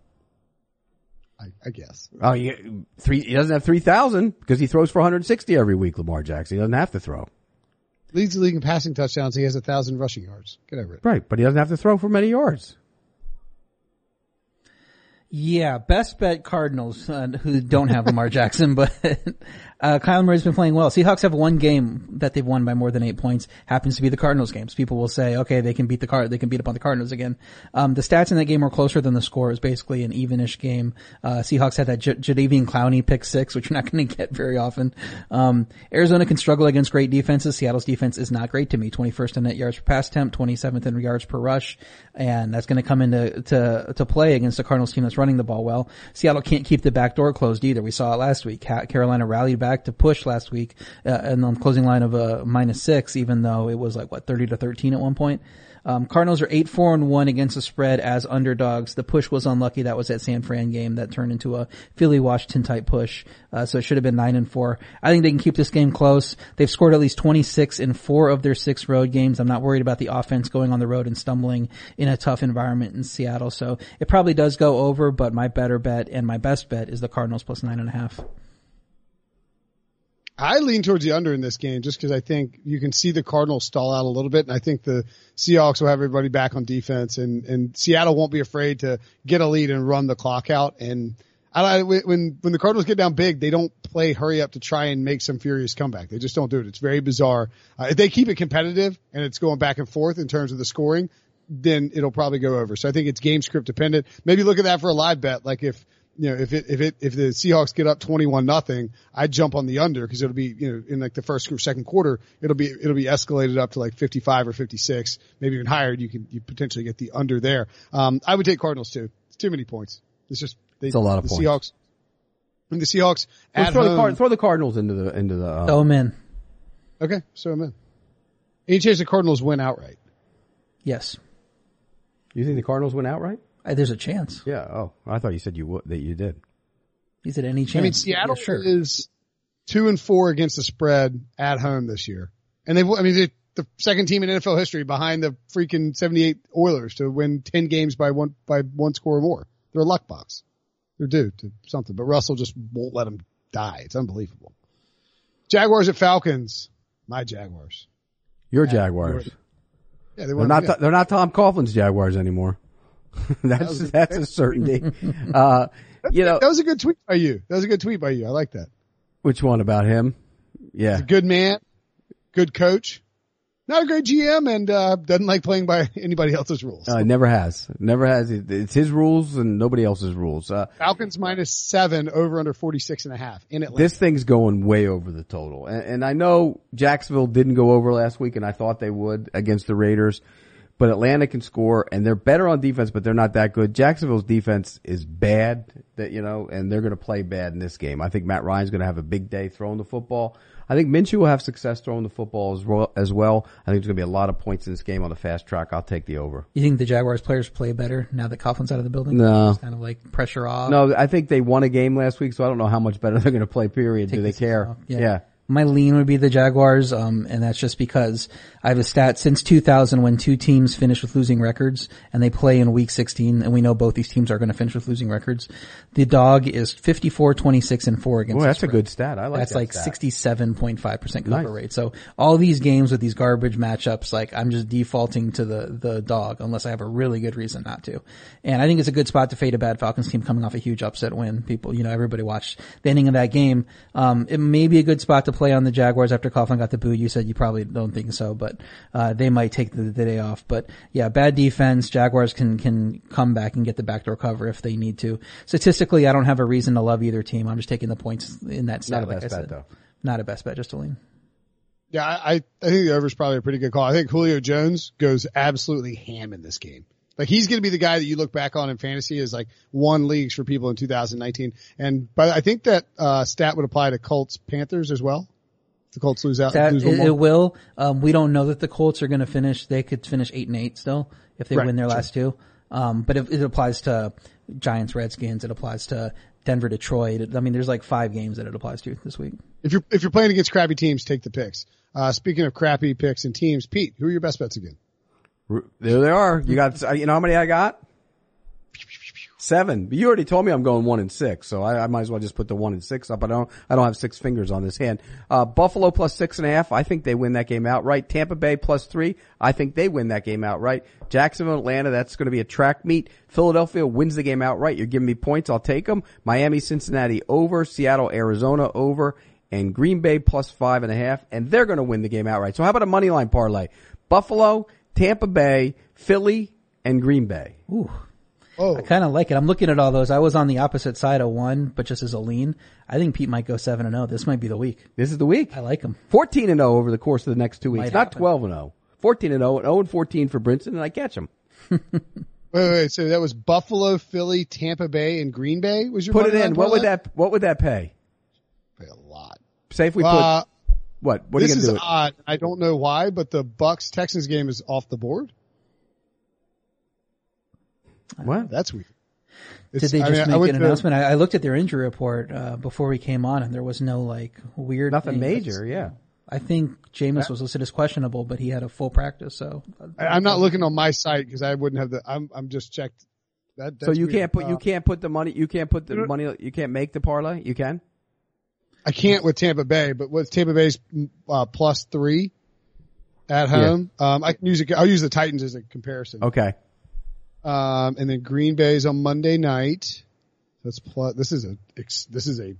I guess. Oh, he doesn't have 3,000 because he throws for 160 every week. Lamar Jackson. He doesn't have to throw. Leads the league in passing touchdowns. He has 1,000 rushing yards. Get over it. Right, but he doesn't have to throw for many yards. Yeah, best bet Cardinals, who don't have Lamar Jackson, but Kyler Murray's been playing well. Seahawks have one game that they've won by more than 8 points. Happens to be the Cardinals games. People will say, okay, they can beat they can beat up on the Cardinals again. The stats in that game were closer than the score. It was basically an evenish game. Seahawks had that Jadeveon Clowney pick 6, which you're not going to get very often. Arizona can struggle against great defenses. Seattle's defense is not great to me. 21st in net yards per pass attempt, 27th in yards per rush. And that's going to come into to play against a Cardinals team that's running the ball well. Seattle can't keep the back door closed either. We saw it last week. Carolina rallied back to push last week, and on the closing line of -6, even though it was 30-13 at one point. Cardinals are 8-4-1 against the spread as underdogs. The push was unlucky. That was that San Fran game that turned into a Philly-Washington type push. So it should have been 9-4. I think they can keep this game close. They've scored at least 26 in 4 of their 6 road games. I'm not worried about the offense going on the road and stumbling in a tough environment in Seattle. So it probably does go over, but my better bet and my best bet is the Cardinals plus 9.5. I lean towards the under in this game just because I think you can see the Cardinals stall out a little bit, and I think the Seahawks will have everybody back on defense, and Seattle won't be afraid to get a lead and run the clock out. And when the Cardinals get down big, they don't play hurry up to try and make some furious comeback. They just don't do it. It's very bizarre. If they keep it competitive and it's going back and forth in terms of the scoring, then it'll probably go over. So I think it's game script dependent. Maybe look at that for a live bet, like if the Seahawks get up 21-0, I'd jump on the under because it'll be, in the first or second quarter, it'll be escalated up to 55 or 56, maybe even higher. You potentially get the under there. I would take Cardinals too. It's too many points. It's a lot of points. Seahawks. And the Seahawks throw the Cardinals into the, throw them in. Okay. So I'm in. Any chance the Cardinals win outright? Yes. You think the Cardinals win outright? There's a chance. Yeah. Oh, I thought you said that you did. Is it any chance? I mean, Seattle is 2-4 against the spread at home this year. And they're the second team in NFL history behind the freaking 78 Oilers to win 10 games by one score or more. They're a luck box. They're due to something, but Russell just won't let them die. It's unbelievable. Jaguars at Falcons. My Jaguars. Your Jaguars. Yeah, they're not Tom Coughlin's Jaguars anymore. That's a certainty. That was a good tweet by you. I like that. Which one about him? Yeah. He's a good man, good coach, not a great GM, and doesn't like playing by anybody else's rules. Never has. It's his rules and nobody else's rules. Falcons -7 over under 46.5 in Atlanta. This thing's going way over the total. And I know Jacksonville didn't go over last week, and I thought they would against the Raiders. But Atlanta can score, and they're better on defense, but they're not that good. Jacksonville's defense is bad, and they're going to play bad in this game. I think Matt Ryan's going to have a big day throwing the football. I think Minshew will have success throwing the football as well. I think there's going to be a lot of points in this game on the fast track. I'll take the over. You think the Jaguars players play better now that Coughlin's out of the building? No. Just kind of pressure off? No, I think they won a game last week, so I don't know how much better they're going to play, period. Do they care? Yeah. My lean would be the Jaguars, and that's just because I have a stat since 2000 when 2 teams finish with losing records and they play in week 16, and we know both these teams are going to finish with losing records. The dog is 54, 26, and 4 against. Well, that's a good stat. I like that's that. That's 67.5% cover rate. So all these games with these garbage matchups, I'm just defaulting to the dog unless I have a really good reason not to. And I think it's a good spot to fade a bad Falcons team coming off a huge upset win. People, everybody watched the ending of that game. It may be a good spot to play on the Jaguars after Coughlin got the boot. You said you probably don't think so, but they might take the day off. But yeah, bad defense. Jaguars can come back and get the backdoor cover if they need to. Statistically, I don't have a reason to love either team. I'm just taking the points in that stat. Not a best bet, though. Not a best bet, just a lean. Yeah, I think the over is probably a pretty good call. I think Julio Jones goes absolutely ham in this game. He's going to be the guy that you look back on in fantasy as won leagues for people in 2019. But I think that stat would apply to Colts Panthers as well. If the Colts lose one more. It will. We don't know that the Colts are going to finish. They could finish 8-8 still if they win their last 2. But it applies to Giants, Redskins. It applies to Denver, Detroit. There's 5 games that it applies to this week. If you're playing against crappy teams, take the picks. Speaking of crappy picks and teams, Pete, who are your best bets again? There they are. You got, how many I got? 7. But you already told me I'm going 1-6, so I might as well just put the 1-6 up. I don't have 6 fingers on this hand. Buffalo plus 6.5. I think they win that game outright. Tampa Bay plus 3. I think they win that game outright. Jacksonville, Atlanta, that's going to be a track meet. Philadelphia wins the game outright. You're giving me points. I'll take them. Miami, Cincinnati over. Seattle, Arizona over. and Green Bay plus 5.5, and they're going to win the game outright. So how about a money line parlay? Buffalo, Tampa Bay, Philly, and Green Bay. Ooh. Oh. I kind of like it. I'm looking at all those. I was on the opposite side of one, but just as a lean. I think Pete might go 7-0. This might be the week. This is the week. I like him. 14-0 over the course of the next 2 weeks. Might Not happen. 12-0. 14-0, 0-14 for Brinson, and I catch him. Wait. So that was Buffalo, Philly, Tampa Bay, and Green Bay was your Put it money in. line What would parlay? that pay? Pay a lot. Say if we put what? What are This you is going to do? odd. I don't know why, but the Bucks-Texans game is off the board. What? That's weird. Did they just make an announcement? I looked at their injury report before we came on, and there was no like weird Nothing thing. major, yeah. I think Jameis was listed as questionable, but he had a full practice. So I'm not looking on my site because I wouldn't have the. I'm just checked. That's So you weird. can't put the money. You can't put the money. You can't make the parlay. You can. I can't with Tampa Bay, but with Tampa Bay's plus 3 at home, I can use it. I'll use the Titans as a comparison. Okay. And then Green Bay's on Monday night. That's plus. This is a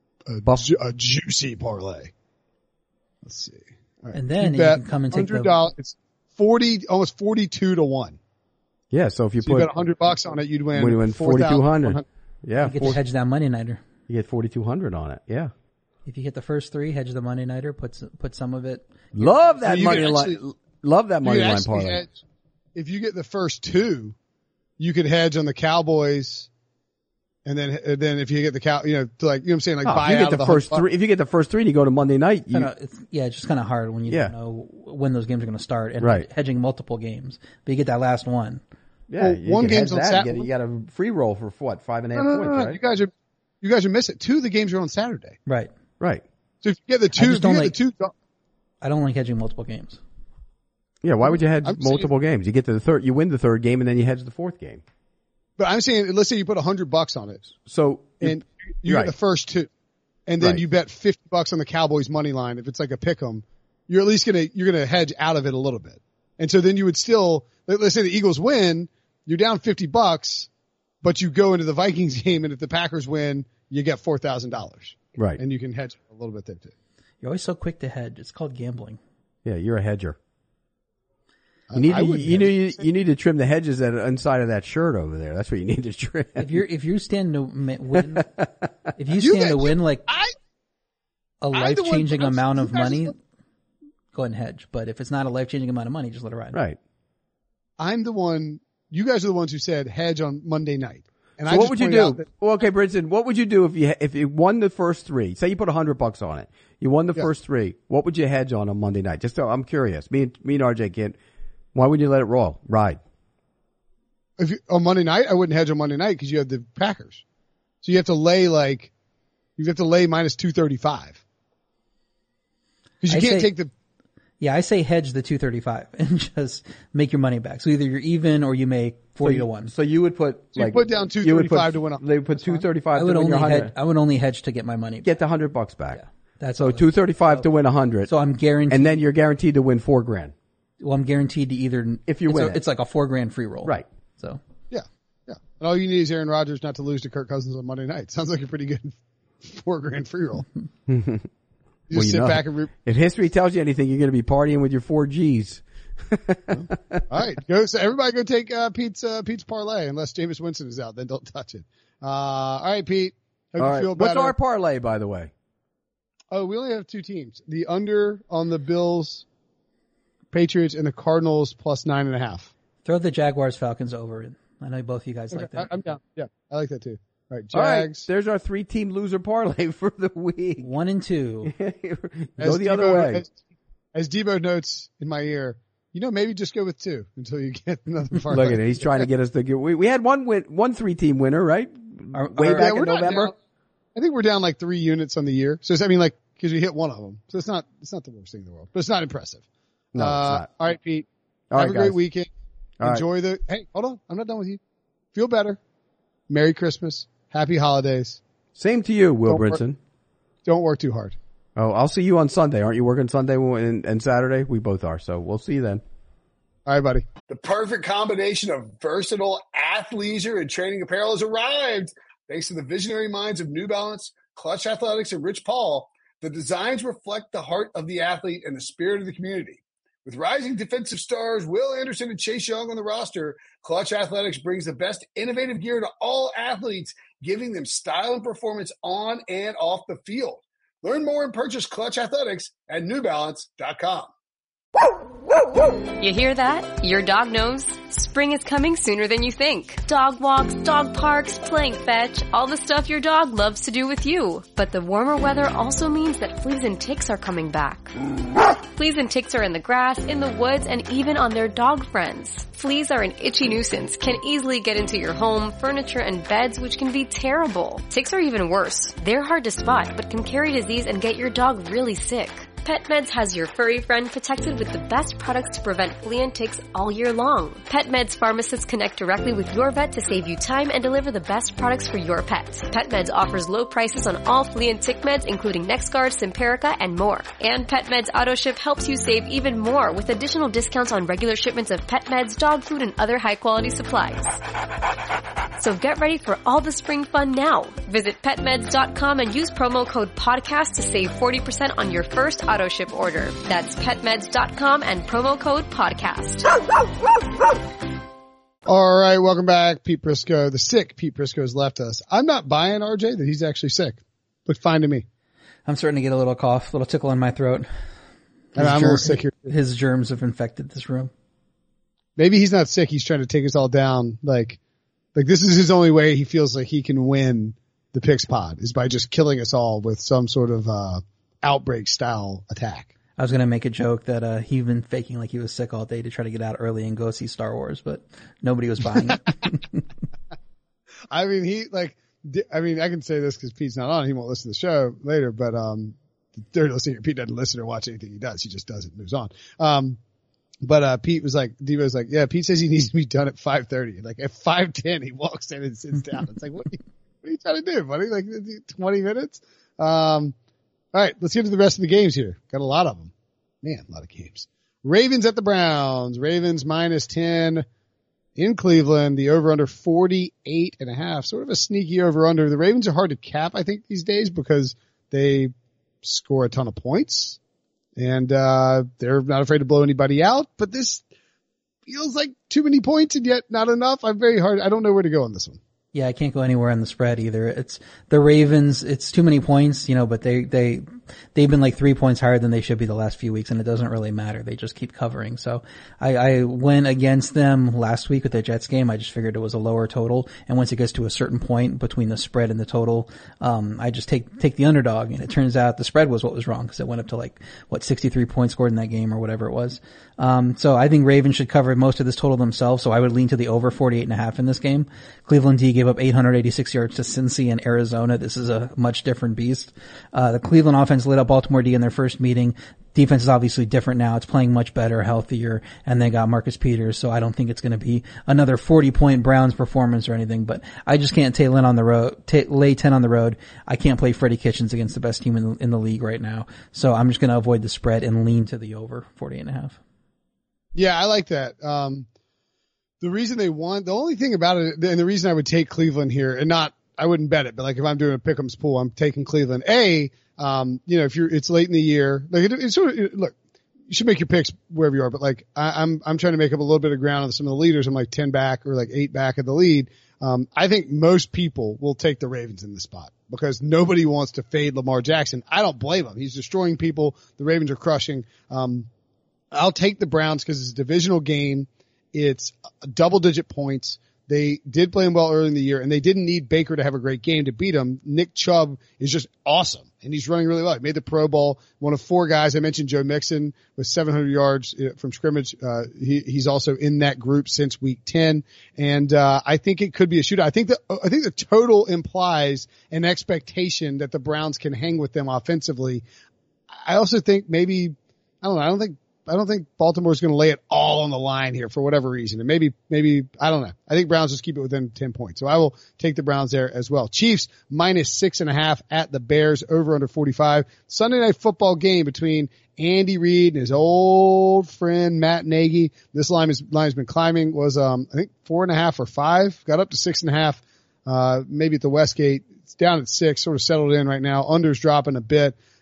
juicy parlay. Let's see. All right. And then you bet can come and take the $100. It's 40, almost 42 to 1. Yeah. So if you So you put bet $100 on it, you'd win. when you win 4,200. Yeah. you get to hedge that Monday nighter. You get 4,200 on it. Yeah. If you hit the first 3, hedge the Monday nighter, put some of it. Love that you money can line. actually- Love that money You could line actually parlay. hedge, if you get the first 2, you could hedge on the Cowboys, and then if you get the what I'm saying, like Oh, buy if you out get of the the first 3, if you get the first 3 and you go to Monday night, you, It's just kind of hard when you Yeah. don't know when those games are going to start and Right. hedging multiple games. But you get that last one. yeah, Well, you one can hedge game's on that. Saturday. You got a free roll for what? 5.5 No, points, right? You guys are missing 2 of the games are on Saturday. Right. Right. So if you get the 2, just don't if you get the 2, I don't like hedging multiple games. Yeah. Why would you hedge I'm multiple games? You get to the third, you win the third game, and then you hedge the fourth game. but I'm saying, let's say you put $100 on it, So and you right. get the first 2, and then Right. you bet $50 on the Cowboys money line. If it's like a pick 'em, you're at least you're gonna hedge out of it a little bit, and so then you would still, let's say the Eagles win, you're down $50, but you go into the Vikings game, and if the Packers win, you get $4,000, right. and you can hedge a little bit there too. You're always so quick to hedge. It's called gambling. Yeah, you're a hedger. I You need to, wouldn't hedge. you need to trim the hedges that are inside of that shirt over there. That's what you need to trim. If you stand to win, if you You stand guys- to win like I a I'm the life one- changing amount you of guys are money, the- go ahead and hedge. But if it's not a life changing amount of money, just let it ride. Right. I'm the one. You guys are the ones who said hedge on Monday night. And So I what just would you pointed do? out that- Well, okay, Brinson, what would you do if you won the first 3? Say you put $100 on it. You won the first 3. What would you hedge on Monday night? Just so I'm curious. Me and RJ can't. Why wouldn't you let it roll? Ride. on Monday night, I wouldn't hedge on Monday night because you have the Packers. So you have to lay minus 235. Because you I can't say- take the. Yeah, I say hedge the 235 and just make your money back. So either you're even or you make 40 to 1. So you would put So you put down 235 to win. They would put 235 I would to win your only 100. hedge. I would only hedge to get my money back. Get the $100 back. Yeah, that's So all. 235 to win 100. So I'm guaranteed. And then you're guaranteed to win $4,000. Well, I'm guaranteed to either If you win it. it's like a $4,000 free roll. Right. So Yeah. And all you need is Aaron Rodgers not to lose to Kirk Cousins on Monday night. Sounds like a pretty good $4,000 free roll. You just sit back and if history tells you anything, you're going to be partying with your 4 Gs. all right, go. So everybody go take Pete's parlay. Unless Jameis Winston is out, then don't touch it. All right, Pete. Hope All you right. feel better. What's our parlay, by the way? Oh, we only have 2 teams. The under on the Bills, Patriots, and the Cardinals plus 9.5. throw the Jaguars Falcons over it. I know both of you guys like that. I'm down. Yeah, I like that too. All right, All right. Jags. There's our 3-team loser parlay for the week. 1 and 2. Go the other way. As Debo notes in my ear, maybe just go with 2 until you get another parlay. Look at it. He's trying to get us to get. We had one 3-team winner, right? Way Yeah, back we're in not November. down. I think we're down like 3 units on the year. So because we hit one of them. So it's not the worst thing in the world, but it's not impressive. No, it's not. All right, Pete. All Have right, a great guys. weekend. All right. Enjoy hey, hold on. I'm not done with you. Feel better. Merry Christmas. Happy holidays. Same to you, Will Don't work- Brinson. Don't work too hard. Oh, I'll see you on Sunday. Aren't you working Sunday and Saturday? We both are. So we'll see you then. All right, buddy. The perfect combination of versatile athleisure and training apparel has arrived. Thanks to the visionary minds of New Balance, Clutch Athletics, and Rich Paul, The designs reflect the heart of the athlete and the spirit of the community. With rising defensive stars Will Anderson and Chase Young on the roster, Clutch Athletics brings the best innovative gear to all athletes, giving them style and performance on and off the field. Learn more and purchase Clutch Athletics at NewBalance.com. You hear that? Your dog knows spring is coming sooner than you think. Dog walks, dog parks, playing fetch, all the stuff your dog loves to do with you. But the warmer weather also means that fleas and ticks are coming back. Fleas and ticks are in the grass, in the woods, and even on their dog friends. Fleas are an itchy nuisance, can easily get into your home, furniture, and beds, which can be terrible. Ticks are even worse. They're hard to spot, but can carry disease and get your dog really sick. PetMeds has your furry friend protected with the best products to prevent flea and ticks all year long. PetMeds pharmacists connect directly with your vet to save you time and deliver the best products for your pet. PetMeds offers low prices on all flea and tick meds, including NexGard, Simparica, and more. And PetMeds AutoShip helps you save even more with additional discounts on regular shipments of pet meds, dog food, and other high-quality supplies. So get ready for all the spring fun now. Visit PetMeds.com and use promo code PODCAST to save 40% on your first auto ship order. That's PetMeds.com and promo code PODCAST. All right, welcome back. Pete Prisco, the sick Pete Prisco has left us. I'm not buying RJ that he's actually sick. Looked fine to me. I'm starting to get a little cough, a little tickle in my throat. I'm a little sick here. His germs have infected this room. Maybe he's not sick. He's trying to take us all down. Like this is his only way he feels like he can win the Picks pod is by just killing us all with some sort of, outbreak style attack. I was going to make a joke that he'd been faking like he was sick all day to try to get out early and go see Star Wars, but nobody was buying it. I mean, I can say this because Pete's not on. He won't listen to the show later, but dirty listener, Pete doesn't listen or watch anything he does. He just does it and moves on. But Pete was like, Devo was like, yeah, Pete says he needs to be done at 5:30. Like at 5:10, he walks in and sits down. It's like, what are you trying to do, buddy? Like 20 minutes? All right, let's get to the rest of the games here. Got a lot of them. Man, a lot of games. Ravens at the Browns. Ravens -10 in Cleveland. The over-under 48.5. Sort of a sneaky over-under. The Ravens are hard to cap, I think, these days because they score a ton of points. And they're not afraid to blow anybody out. But this feels like too many points and yet not enough. I don't know where to go on this one. Yeah, I can't go anywhere on the spread either. It's the Ravens. It's too many points, but they've been like 3 points higher than they should be the last few weeks, and it doesn't really matter. They just keep covering. So I went against them last week with the Jets game. I just figured it was a lower total, and once it gets to a certain point between the spread and the total, I just take the underdog, and it turns out the spread was what was wrong because it went up to 63 points scored in that game or whatever it was. So I think Ravens should cover most of this total themselves. So I would lean to the over 48.5 in this game. Cleveland D gave up 886 yards to Cincy and Arizona. This is a much different beast. The Cleveland offense lit up Baltimore D in their first meeting. Defense is obviously different now. It's playing much better, healthier, and they got Marcus Peters, so I don't think it's going to be another 40-point Browns performance or anything, but I just can't lay 10 on the road. I can't play Freddie Kitchens against the best team in the league right now, so I'm just going to avoid the spread and lean to the over 48.5. Yeah, I like that. The reason they won, the only thing about it, and the reason I would take Cleveland here, and I wouldn't bet it, but if I'm doing a pick'ems pool, I'm taking Cleveland. It's late in the year, it's sort of, look, you should make your picks wherever you are, but I'm trying to make up a little bit of ground on some of the leaders. I'm 10 back or 8 back at the lead. I think most people will take the Ravens in this spot because nobody wants to fade Lamar Jackson. I don't blame him. He's destroying people. The Ravens are crushing. I'll take the Browns because it's a divisional game. It's double-digit points. They did play him well early in the year, and they didn't need Baker to have a great game to beat him. Nick Chubb is just awesome, and he's running really well. He made the Pro Bowl. One of 4 guys. I mentioned Joe Mixon with 700 yards from scrimmage. He's also in that group since week 10, and I think it could be a shootout. I think the total implies an expectation that the Browns can hang with them offensively. I also think maybe I don't think Baltimore's going to lay it all on the line here for whatever reason. And maybe, I don't know. I think Browns just keep it within 10 points. So I will take the Browns there as well. Chiefs -6.5 at the Bears, over under 45. Sunday night football game between Andy Reid and his old friend Matt Nagy. This line has been climbing, was, I think 4.5 or 5, got up to 6.5, maybe at the Westgate. It's down at 6, sort of settled in right now. Under's dropping a bit.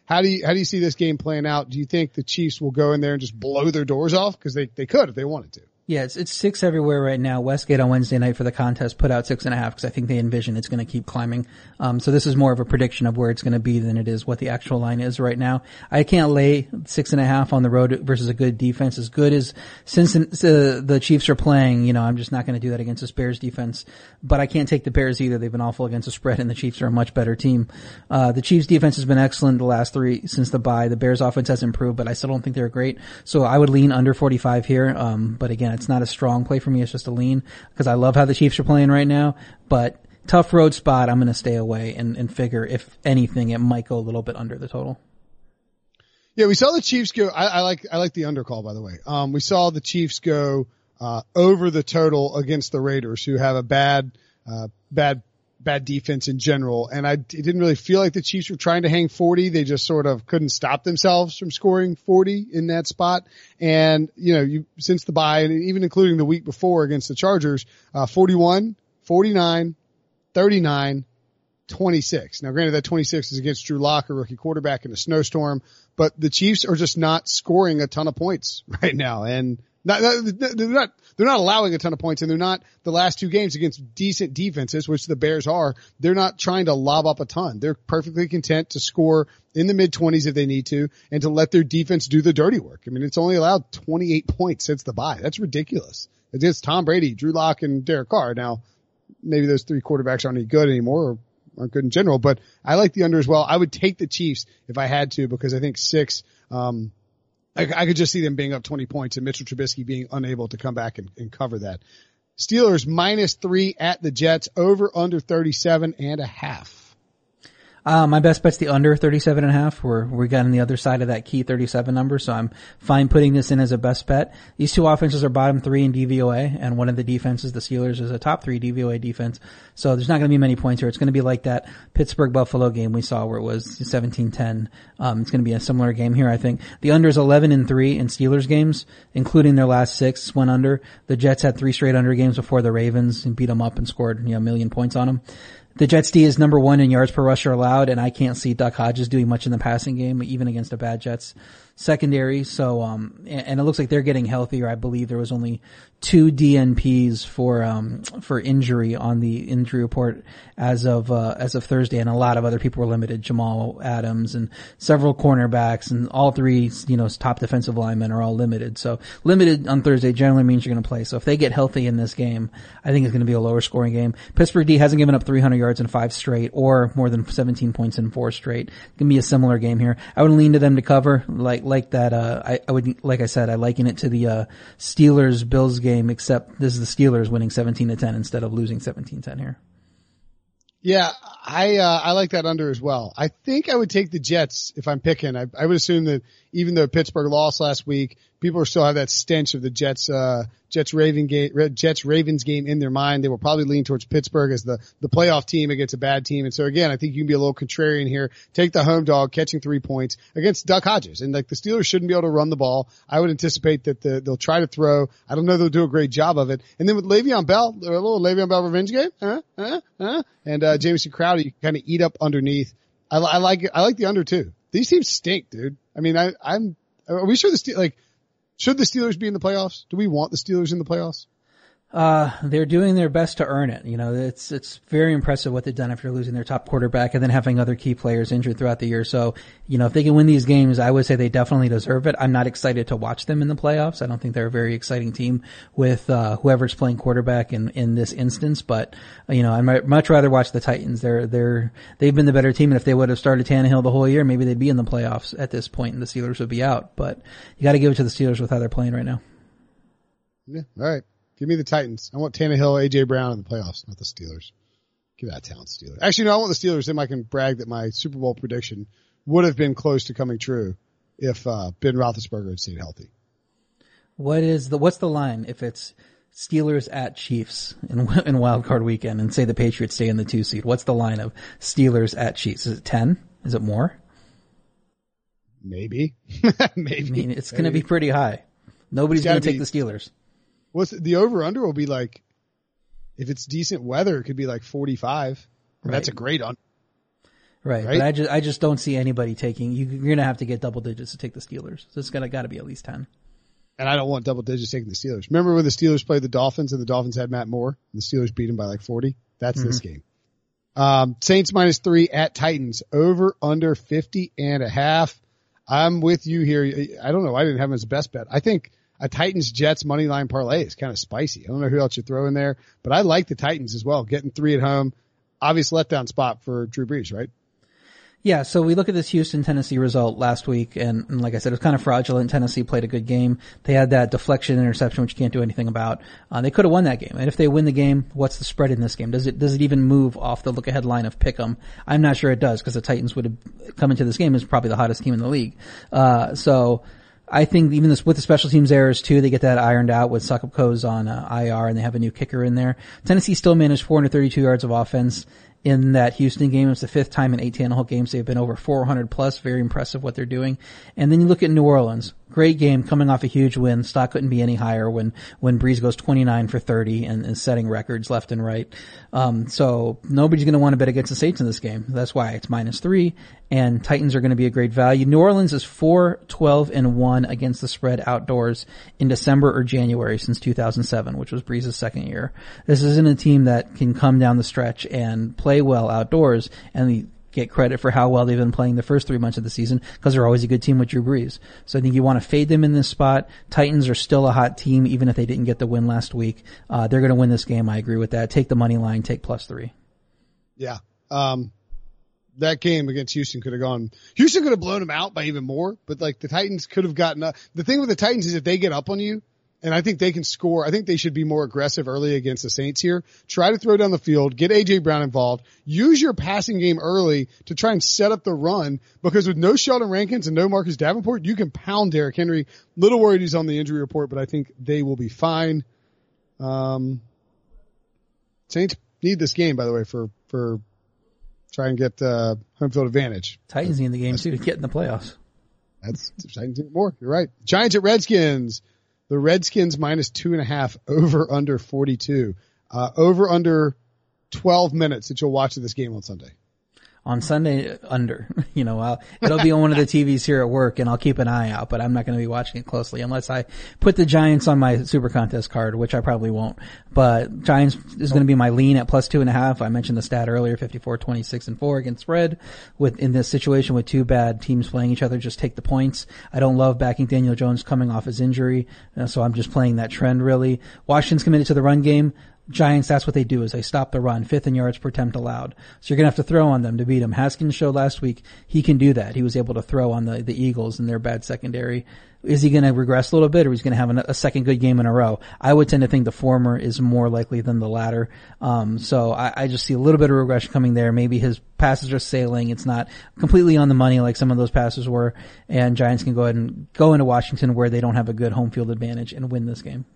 How do you see this game playing out? Do you think the Chiefs will go in there and just blow their doors off? Because they could if they wanted to. Yeah, it's 6 everywhere right now. Westgate on Wednesday night for the contest put out 6.5 because I think they envision it's going to keep climbing. So this is more of a prediction of where it's going to be than it is what the actual line is right now. I can't lay 6.5 on the road versus a good defense. As good as since the Chiefs are playing, I'm just not going to do that against this Bears defense. But I can't take the Bears either. They've been awful against the spread, and the Chiefs are a much better team. The Chiefs defense has been excellent the last 3 since the bye. The Bears offense has improved, but I still don't think they're great. So I would lean under 45 here. But again, it's not a strong play for me. It's just a lean because I love how the Chiefs are playing right now, but tough road spot. I'm going to stay away and figure if anything, it might go a little bit under the total. Yeah, we saw the Chiefs go. I like the under call, by the way. We saw the Chiefs go, over the total against the Raiders, who have a bad defense in general. And it didn't really feel like the Chiefs were trying to hang 40. They just sort of couldn't stop themselves from scoring 40 in that spot. And, since the bye, and even including the week before against the Chargers, 41, 49, 39, 26. Now, granted, that 26 is against Drew Lock, a rookie quarterback in a snowstorm, but the Chiefs are just not scoring a ton of points right now. And they're not allowing a ton of points, and they're not the last 2 games against decent defenses, which the Bears are. They're not trying to lob up a ton. They're perfectly content to score in the mid-20s if they need to, and to let their defense do the dirty work. I mean, it's only allowed 28 points since the bye. That's ridiculous. It's Tom Brady, Drew Lock, and Derek Carr. Now, maybe those 3 quarterbacks aren't any good anymore, or aren't good in general, but I like the under as well. I would take the Chiefs if I had to, because I think 6, I could just see them being up 20 points and Mitchell Trubisky being unable to come back and cover that. Steelers -3 at the Jets, over under 37.5. My best bet's the under 37.5. We're getting the other side of that key 37 number, so I'm fine putting this in as a best bet. These 2 offenses are bottom 3 in DVOA, and one of the defenses, the Steelers, is a top 3 DVOA defense. So there's not going to be many points here. It's going to be like that Pittsburgh-Buffalo game we saw where it was 17-10. It's going to be a similar game here, I think. The under is 11-3 in Steelers games, including their last 6 went under. The Jets had 3 straight under games before the Ravens and beat them up and scored, a million points on them. The Jets D is number 1 in yards per rusher allowed, and I can't see Duck Hodges doing much in the passing game, even against a bad Jets secondary. So, and it looks like they're getting healthier. I believe there was only 2 DNPs for injury on the injury report as of Thursday, and a lot of other people were limited. Jamal Adams and several cornerbacks, and all 3, top defensive linemen are all limited. So limited on Thursday generally means you're going to play. So if they get healthy in this game, I think it's going to be a lower scoring game. Pittsburgh D hasn't given up 300 yards in 5 straight, or more than 17 points in 4 straight. It's going to be a similar game here. I would lean to them to cover, like that. I would, like I said, I liken it to the Steelers Bills game, except this is the Steelers winning 17-10 instead of losing 17-10 here. Yeah, I like that under as well. I think I would take the Jets if I'm picking. I would assume that even though Pittsburgh lost last week, people still have that stench of the Ravens game in their mind. They will probably lean towards Pittsburgh as the playoff team against a bad team. And so again, I think you can be a little contrarian here. Take the home dog, catching 3 points against Duck Hodges. And the Steelers shouldn't be able to run the ball. I would anticipate that they'll try to throw. I don't know they'll do a great job of it. And then with Le'Veon Bell, a little Le'Veon Bell revenge game. And Jamison Crowder, you kind of eat up underneath. I like the under too. These teams stink, dude. I mean, are we sure should the Steelers be in the playoffs? Do we want the Steelers in the playoffs? They're doing their best to earn it. It's very impressive what they've done after losing their top quarterback and then having other key players injured throughout the year. So, if they can win these games, I would say they definitely deserve it. I'm not excited to watch them in the playoffs. I don't think they're a very exciting team with, whoever's playing quarterback in this instance. But, I'd much rather watch the Titans. They've been the better team. And if they would have started Tannehill the whole year, maybe they'd be in the playoffs at this point and the Steelers would be out. But you got to give it to the Steelers with how they're playing right now. Yeah. All right. Give me the Titans. I want Tannehill, A.J. Brown in the playoffs, not the Steelers. Give that talent, Steelers. Actually, no, I want the Steelers. Then I can brag that my Super Bowl prediction would have been close to coming true if Ben Roethlisberger had stayed healthy. What's the line if it's Steelers at Chiefs in Wild Card Weekend and say the Patriots stay in the 2 seed? What's the line of Steelers at Chiefs? Is it 10? Is it more? Maybe. Maybe. I mean, it's going to be pretty high. Nobody's going to take the Steelers. The over-under will be like, if it's decent weather, it could be like 45. Right. That's a great under. Right. But I just don't see anybody taking, you're going to have to get double digits to take the Steelers. So it's got to be at least 10. And I don't want double digits taking the Steelers. Remember when the Steelers played the Dolphins and the Dolphins had Matt Moore and the Steelers beat him by like 40? That's this game. Saints -3 at Titans, over under 50.5. I'm with you here. I don't know. I didn't have him as a best bet. I think a Titans Jets money line parlay is kind of spicy. I don't know who else you throw in there, but I like the Titans as well. Getting 3 at home, obvious letdown spot for Drew Brees, right? Yeah, so we look at this Houston-Tennessee result last week, and like I said, it was kind of fraudulent. Tennessee played a good game. They had that deflection interception, which you can't do anything about. They could have won that game. And if they win the game, what's the spread in this game? Does it even move off the look-ahead line of Pick'em? I'm not sure it does, because the Titans would have come into this game as probably the hottest team in the league. So I think even this, with the special teams errors too, they get that ironed out with Sukapko's on IR, and they have a new kicker in there. Tennessee still managed 432 yards of offense in that Houston game. It's the 5th time in 8 Tannehill games they've been over 400 plus. Very impressive what they're doing. And then you look at New Orleans. Great game, coming off a huge win. Stock couldn't be any higher when Breeze goes 29 for 30 and setting records left and right. So nobody's going to want to bet against the Saints in this game. That's why it's -3, and Titans are going to be a great value. New Orleans is 4-12-1 against the spread outdoors in December or January since 2007, which was Breeze's second year. This isn't a team that can come down the stretch and play well outdoors and get credit for how well they've been playing the first 3 months of the season, because they're always a good team with Drew Brees. So I think you want to fade them in this spot. Titans are still a hot team, even if they didn't get the win last week. They're going to win this game. I agree with that. Take the money line, take +3. Yeah. That game against Houston could have blown them out by even more, but like the Titans could have gotten up. The thing with the Titans is if they get up on you, and I think they can score. I think they should be more aggressive early against the Saints here. Try to throw down the field, get A.J. Brown involved, use your passing game early to try and set up the run, because with no Sheldon Rankins and no Marcus Davenport, you can pound Derrick Henry. Little worried he's on the injury report, but I think they will be fine. Saints need this game, by the way, for try and get home field advantage. Titans need the game too to get in the playoffs. That's Titans need more. You're right. Giants at Redskins. The Redskins -2.5, over under 42. Over under 12 minutes that you'll watch of this game on Sunday. On Sunday, under. It'll be on one of the TVs here at work, and I'll keep an eye out, but I'm not going to be watching it closely unless I put the Giants on my Super Contest card, which I probably won't. But Giants is going to be my lean at +2.5. I mentioned the stat earlier, 54, 26, and 4 against spread. In this situation with 2 bad teams playing each other, just take the points. I don't love backing Daniel Jones coming off his injury, so I'm just playing that trend really. Washington's committed to the run game. Giants, that's what they do, is they stop the run, 5th in yards per attempt allowed. So you're going to have to throw on them to beat them. Haskins showed last week he can do that. He was able to throw on the Eagles and their bad secondary. Is he going to regress a little bit, or is he going to have a second good game in a row? I would tend to think the former is more likely than the latter. So I just see a little bit of regression coming there. Maybe his passes are sailing. It's not completely on the money like some of those passes were, and Giants can go ahead and go into Washington where they don't have a good home field advantage and win this game.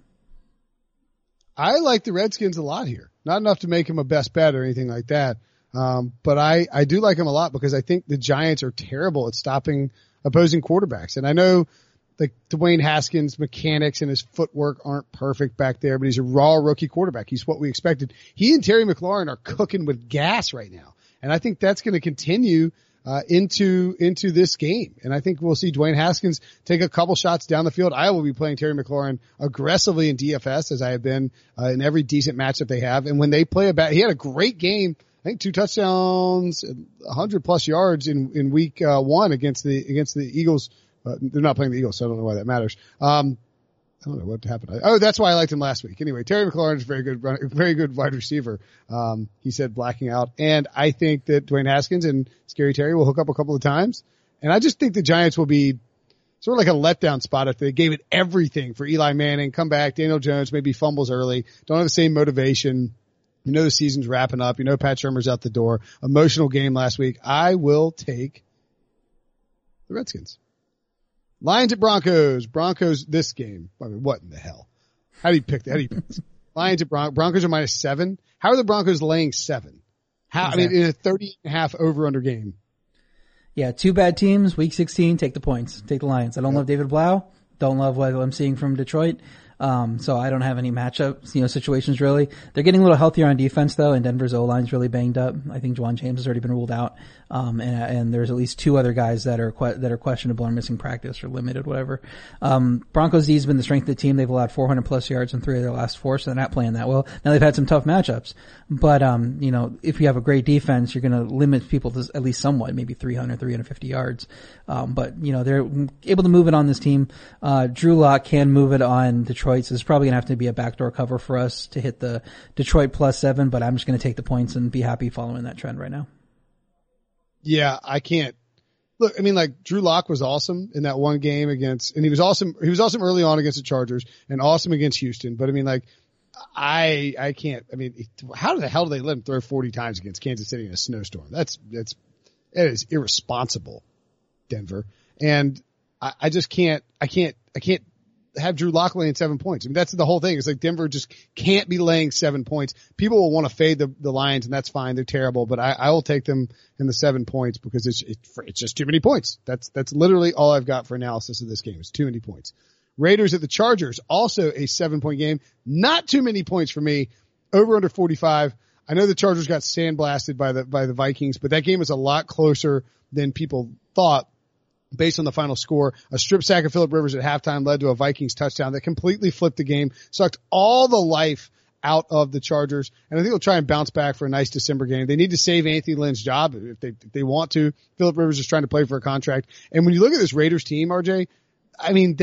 I like the Redskins a lot here. Not enough to make him a best bet or anything like that. But I do like him a lot because I think the Giants are terrible at stopping opposing quarterbacks. And I know like Dwayne Haskins' mechanics and his footwork aren't perfect back there, but he's a raw rookie quarterback. He's what we expected. He and Terry McLaurin are cooking with gas right now. And I think that's going to continue into this game. And I think we'll see Dwayne Haskins take a couple shots down the field. I will be playing Terry McLaurin aggressively in DFS, as I have been in every decent match that they have. And when they play he had a great game. I think 2 touchdowns, 100 plus yards in week 1 against the Eagles. They're not playing the Eagles, so I don't know why that matters. I don't know what happened. That's why I liked him last week. Anyway, Terry McLaurin is a very good wide receiver. He said blacking out. And I think that Dwayne Haskins and Scary Terry will hook up a couple of times. And I just think the Giants will be sort of like a letdown spot if they gave it everything for Eli Manning, come back, Daniel Jones, maybe fumbles early, don't have the same motivation. You know the season's wrapping up. You know Pat Shurmur's out the door. Emotional game last week. I will take the Redskins. Lions at Broncos. Broncos this game. I mean, what in the hell? How do you pick this? Lions at Broncos are -7. How are the Broncos laying 7? Exactly. I mean, in a 30.5 over-under game. Yeah, 2 bad teams, week 16, take the points. Take the Lions. I don't love David Blau. Don't love what I'm seeing from Detroit. So I don't have any matchup, situations really. They're getting a little healthier on defense though, and Denver's O-line's really banged up. I think Juwan James has already been ruled out. And there's at least 2 other guys that are questionable or missing practice or limited, whatever. Broncos D's been the strength of the team. They've allowed 400 plus yards in 3 of their last 4, so they're not playing that well. Now they've had some tough matchups, but, if you have a great defense, you're going to limit people to at least somewhat, maybe 300, 350 yards. But, they're able to move it on this team. Drew Lock can move it on Detroit, so it's probably going to have to be a backdoor cover for us to hit the Detroit +7, but I'm just going to take the points and be happy following that trend right now. Yeah, I can't. Look, I mean, like Drew Lock was awesome in that one game against, and he was awesome early on against the Chargers and awesome against Houston. But I mean, like, I can't, I mean, how the hell do they let him throw 40 times against Kansas City in a snowstorm? It is irresponsible, Denver. And I just can't have Drew Lock laying 7 points. I mean, that's the whole thing. It's like Denver just can't be laying 7 points. People will want to fade the Lions, and that's fine. They're terrible, but I will take them in the 7 points because it's just too many points. That's literally all I've got for analysis of this game. It's too many points. Raiders at the Chargers, also a 7-point game. Not too many points for me. Over under 45. I know the Chargers got sandblasted by the Vikings, but that game was a lot closer than people thought. Based on the final score, a strip sack of Phillip Rivers at halftime led to a Vikings touchdown that completely flipped the game, sucked all the life out of the Chargers, and I think they'll try and bounce back for a nice December game. They need to save Anthony Lynn's job if they want to. Phillip Rivers is trying to play for a contract. And when you look at this Raiders team, RJ, I mean,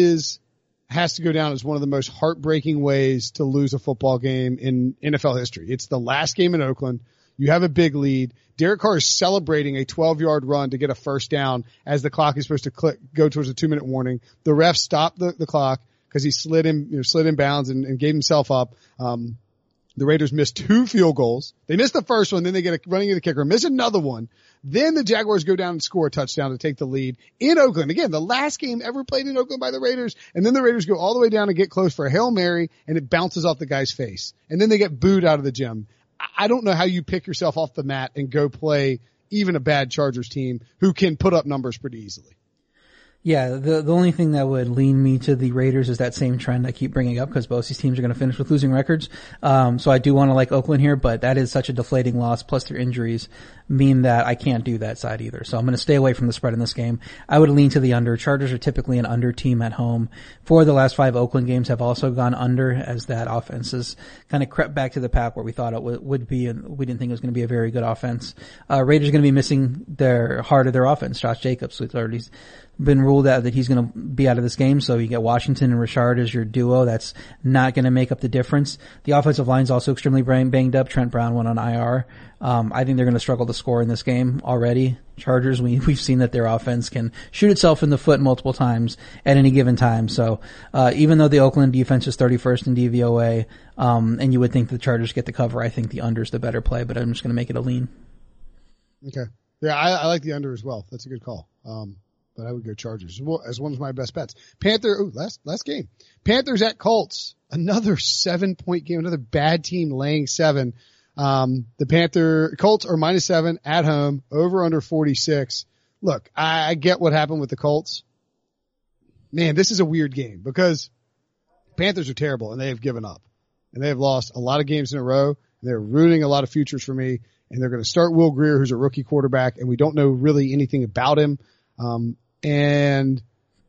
has to go down as one of the most heartbreaking ways to lose a football game in NFL history. It's the last game in Oakland. You have a big lead. Derek Carr is celebrating a 12-yard run to get a first down as the clock is supposed to go towards a 2-minute warning. The ref stopped the clock because he slid in bounds and gave himself up. The Raiders missed 2 field goals. They missed the first one, then they get running into the kicker, miss another one. Then the Jaguars go down and score a touchdown to take the lead in Oakland. Again, the last game ever played in Oakland by the Raiders. And then the Raiders go all the way down and get close for a Hail Mary, and it bounces off the guy's face. And then they get booed out of the gym. I don't know how you pick yourself off the mat and go play even a bad Chargers team who can put up numbers pretty easily. Yeah, the only thing that would lean me to the Raiders is that same trend I keep bringing up because both these teams are going to finish with losing records. So I do want to like Oakland here, but that is such a deflating loss, plus their injuries mean that I can't do that side either. So I'm going to stay away from the spread in this game. I would lean to the under. Chargers are typically an under team at home. 4 of the last 5 Oakland games have also gone under as that offense has kind of crept back to the pack where we thought it would be, and we didn't think it was going to be a very good offense. Raiders are going to be missing their heart of their offense, Josh Jacobs, who's already been ruled out that he's going to be out of this game. So you get Washington and Richard as your duo. That's not going to make up the difference. The offensive line's also extremely banged up. Trent Brown went on IR. I think they're going to struggle to score in this game already. Chargers, we've seen that their offense can shoot itself in the foot multiple times at any given time. So, even though the Oakland defense is 31st in DVOA, and you would think the Chargers get the cover, I think the under's the better play, but I'm just going to make it a lean. Okay. Yeah, I like the under as well. That's a good call. But I would go Chargers as one of my best bets. Last game. Panthers at Colts. Another 7-point game. Another bad team laying 7. The Colts are -7 at home, over under 46. Look, I get what happened with the Colts. Man, this is a weird game because Panthers are terrible and they have given up and they have lost a lot of games in a row. And they're ruining a lot of futures for me, and they're going to start Will Grier, who's a rookie quarterback, and we don't know really anything about him. And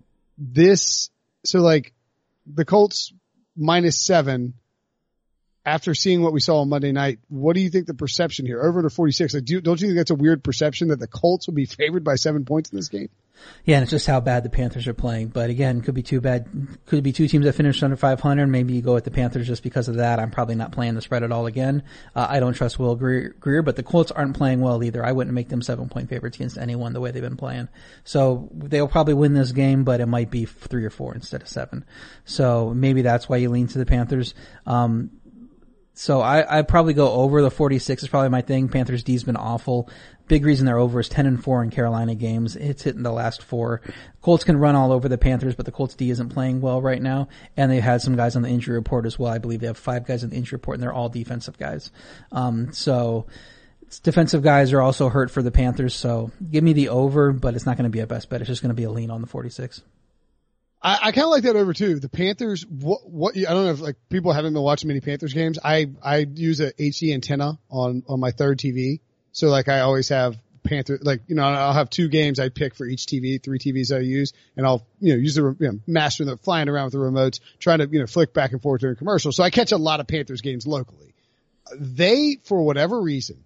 so like the Colts -7 after seeing what we saw on Monday night, what do you think the perception here? Over under 46. Like, don't you think that's a weird perception that the Colts will be favored by 7 points in this game? Yeah, and it's just how bad the Panthers are playing. But again, could be too bad. Could be 2 teams that finished under 500. Maybe you go with the Panthers just because of that. I'm probably not playing the spread at all again. I don't trust Will Grier, but the Colts aren't playing well either. I wouldn't make them 7-point favorites against anyone the way they've been playing. So they'll probably win this game, but it might be 3 or 4 instead of 7. So maybe that's why you lean to the Panthers. So I'd probably go over the 46 is probably my thing. Panthers D's been awful. Big reason they're over is 10-4 in Carolina games. It's hitting the last 4. Colts can run all over the Panthers, but the Colts D isn't playing well right now. And they've had some guys on the injury report as well. I believe they have 5 guys on the injury report, and they're all defensive guys. So defensive guys are also hurt for the Panthers. So give me the over, but it's not going to be a best bet. It's just going to be a lean on the 46. I kind of like that over too. The Panthers, what I don't know if like people haven't been watching many Panthers games. I use a HD antenna on my third TV. So like I always have Panther, like, you know, I'll have 2 games I pick for each TV, 3 TVs I use, and I'll, you know, use the, master them, flying around with the remotes, trying to, flick back and forth during commercials. So I catch a lot of Panthers games locally. They, for whatever reason,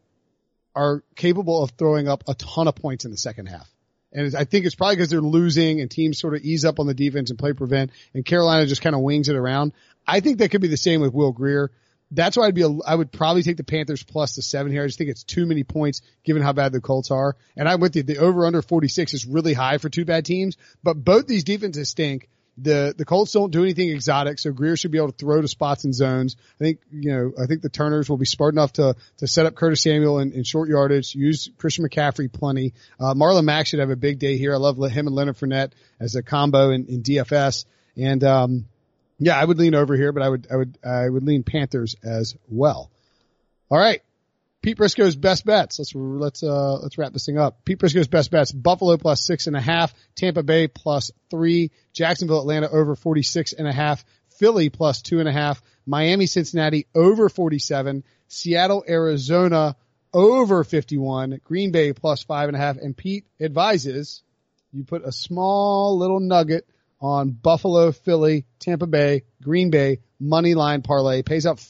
are capable of throwing up a ton of points in the second half. And I think it's probably because they're losing and teams sort of ease up on the defense and play prevent, and Carolina just kind of wings it around. I think that could be the same with Will Grier. That's why I would probably take the Panthers plus the 7 here. I just think it's too many points given how bad the Colts are. And I'm with you. The over under 46 is really high for 2 bad teams, but both these defenses stink. The Colts don't do anything exotic, so Grier should be able to throw to spots and zones. I think the Turners will be smart enough to set up Curtis Samuel in short yardage, use Christian McCaffrey plenty. Marlon Mack should have a big day here. I love him and Leonard Fournette as a combo in DFS. And, yeah, I would lean over here, but I would lean Panthers as well. All right. Pete Briscoe's best bets. Let's wrap this thing up. Pete Briscoe's best bets: Buffalo plus 6.5, Tampa Bay plus 3, Jacksonville, Atlanta over 46.5, Philly plus 2.5, Miami, Cincinnati over 47, Seattle, Arizona over 51, Green Bay plus 5.5, and Pete advises you put a small little nugget on Buffalo, Philly, Tampa Bay, Green Bay money line parlay. Pays out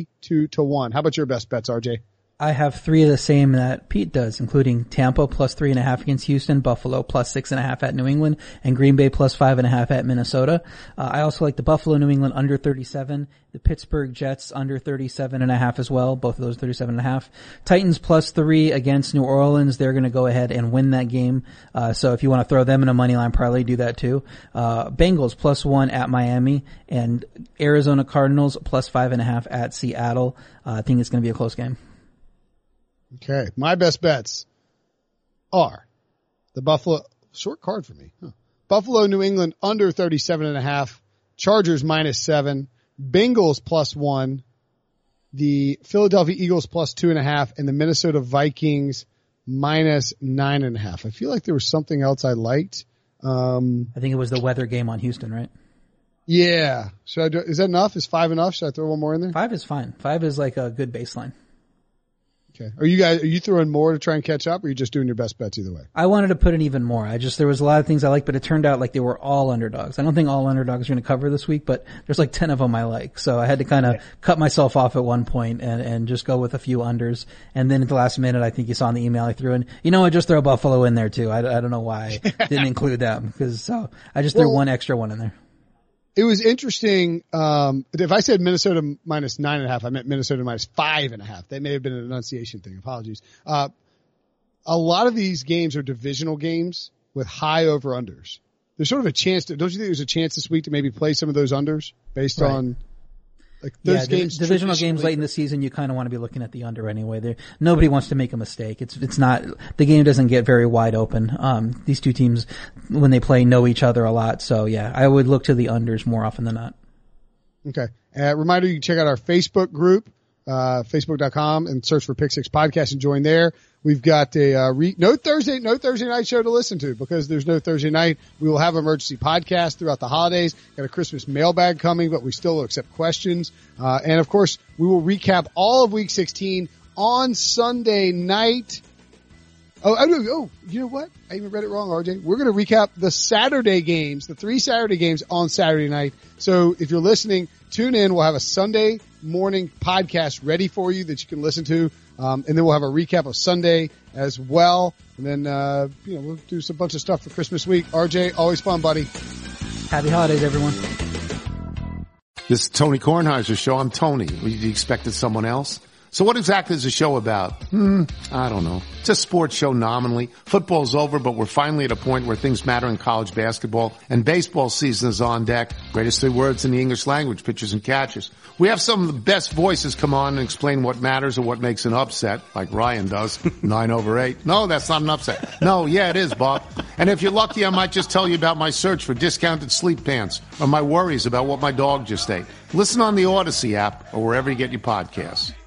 42-1. How about your best bets, RJ? I have 3 of the same that Pete does, including Tampa plus 3.5 against Houston, Buffalo plus 6.5 at New England, and Green Bay plus 5.5 at Minnesota. I also like the Buffalo, New England under 37, the Pittsburgh Jets under 37.5 as well, both of those 37.5. Titans plus 3 against New Orleans. They're going to go ahead and win that game. So if you want to throw them in a money line parlay, do that too. Bengals plus 1 at Miami, and Arizona Cardinals plus 5.5 at Seattle. I think it's going to be a close game. Okay. My best bets are the Buffalo, short card for me. Buffalo, New England under 37.5, Chargers minus 7, Bengals plus 1, the Philadelphia Eagles plus 2.5, and the Minnesota Vikings minus 9.5. I feel like there was something else I liked. I think it was the weather game on Houston, right? Yeah. Is that enough? Is 5 enough? Should I throw one more in there? 5 is fine. 5 is like a good baseline. Okay. Are you throwing more to try and catch up, or are you just doing your best bets either way? I wanted to put in even more. There was a lot of things I liked, but it turned out like they were all underdogs. I don't think all underdogs are going to cover this week, but there's like 10 of them I like. So I had to kind of cut myself off at one point and just go with a few unders. And then at the last minute, I think you saw in the email I threw in, I just throw Buffalo in there too. I don't know why I didn't include them, so I just threw one extra one in there. It was interesting. If I said Minnesota minus 9.5, I meant Minnesota minus 5.5. That may have been an enunciation thing. Apologies. A lot of these games are divisional games with high over-unders. There's sort of a chance don't you think there's a chance this week to maybe play some of those unders based on like those games? Divisional games late in the season, you kind of want to be looking at the under anyway. Nobody wants to make a mistake. It's not, the game doesn't get very wide open. These two teams, when they play, know each other a lot. So yeah, I would look to the unders more often than not. Okay. Reminder, you can check out our Facebook group, facebook.com, and search for Pick Six Podcast and join there. We've got a no Thursday night show to listen to because there's no Thursday night. We will have an emergency podcast throughout the holidays. Got a Christmas mailbag coming, but we still accept questions. And of course, we will recap all of Week 16 on Sunday night. Oh, you know what? I even read it wrong, RJ. We're going to recap the Saturday games, the 3 Saturday games on Saturday night. So if you're listening, tune in. We'll have a Sunday morning podcast ready for you that you can listen to. And then we'll have a recap of Sunday as well. And then, we'll do some bunch of stuff for Christmas week. RJ, always fun, buddy. Happy holidays, everyone. This is Tony Kornheiser's show. I'm Tony. You expected someone else? So what exactly is the show about? I don't know. It's a sports show nominally. Football's over, but we're finally at a point where things matter in college basketball, and baseball season is on deck. Greatest 3 words in the English language, pitchers and catchers. We have some of the best voices come on and explain what matters and what makes an upset, like Ryan does. 9/8. No, that's not an upset. No, yeah, it is, Bob. And if you're lucky, I might just tell you about my search for discounted sleep pants or my worries about what my dog just ate. Listen on the Odyssey app or wherever you get your podcasts.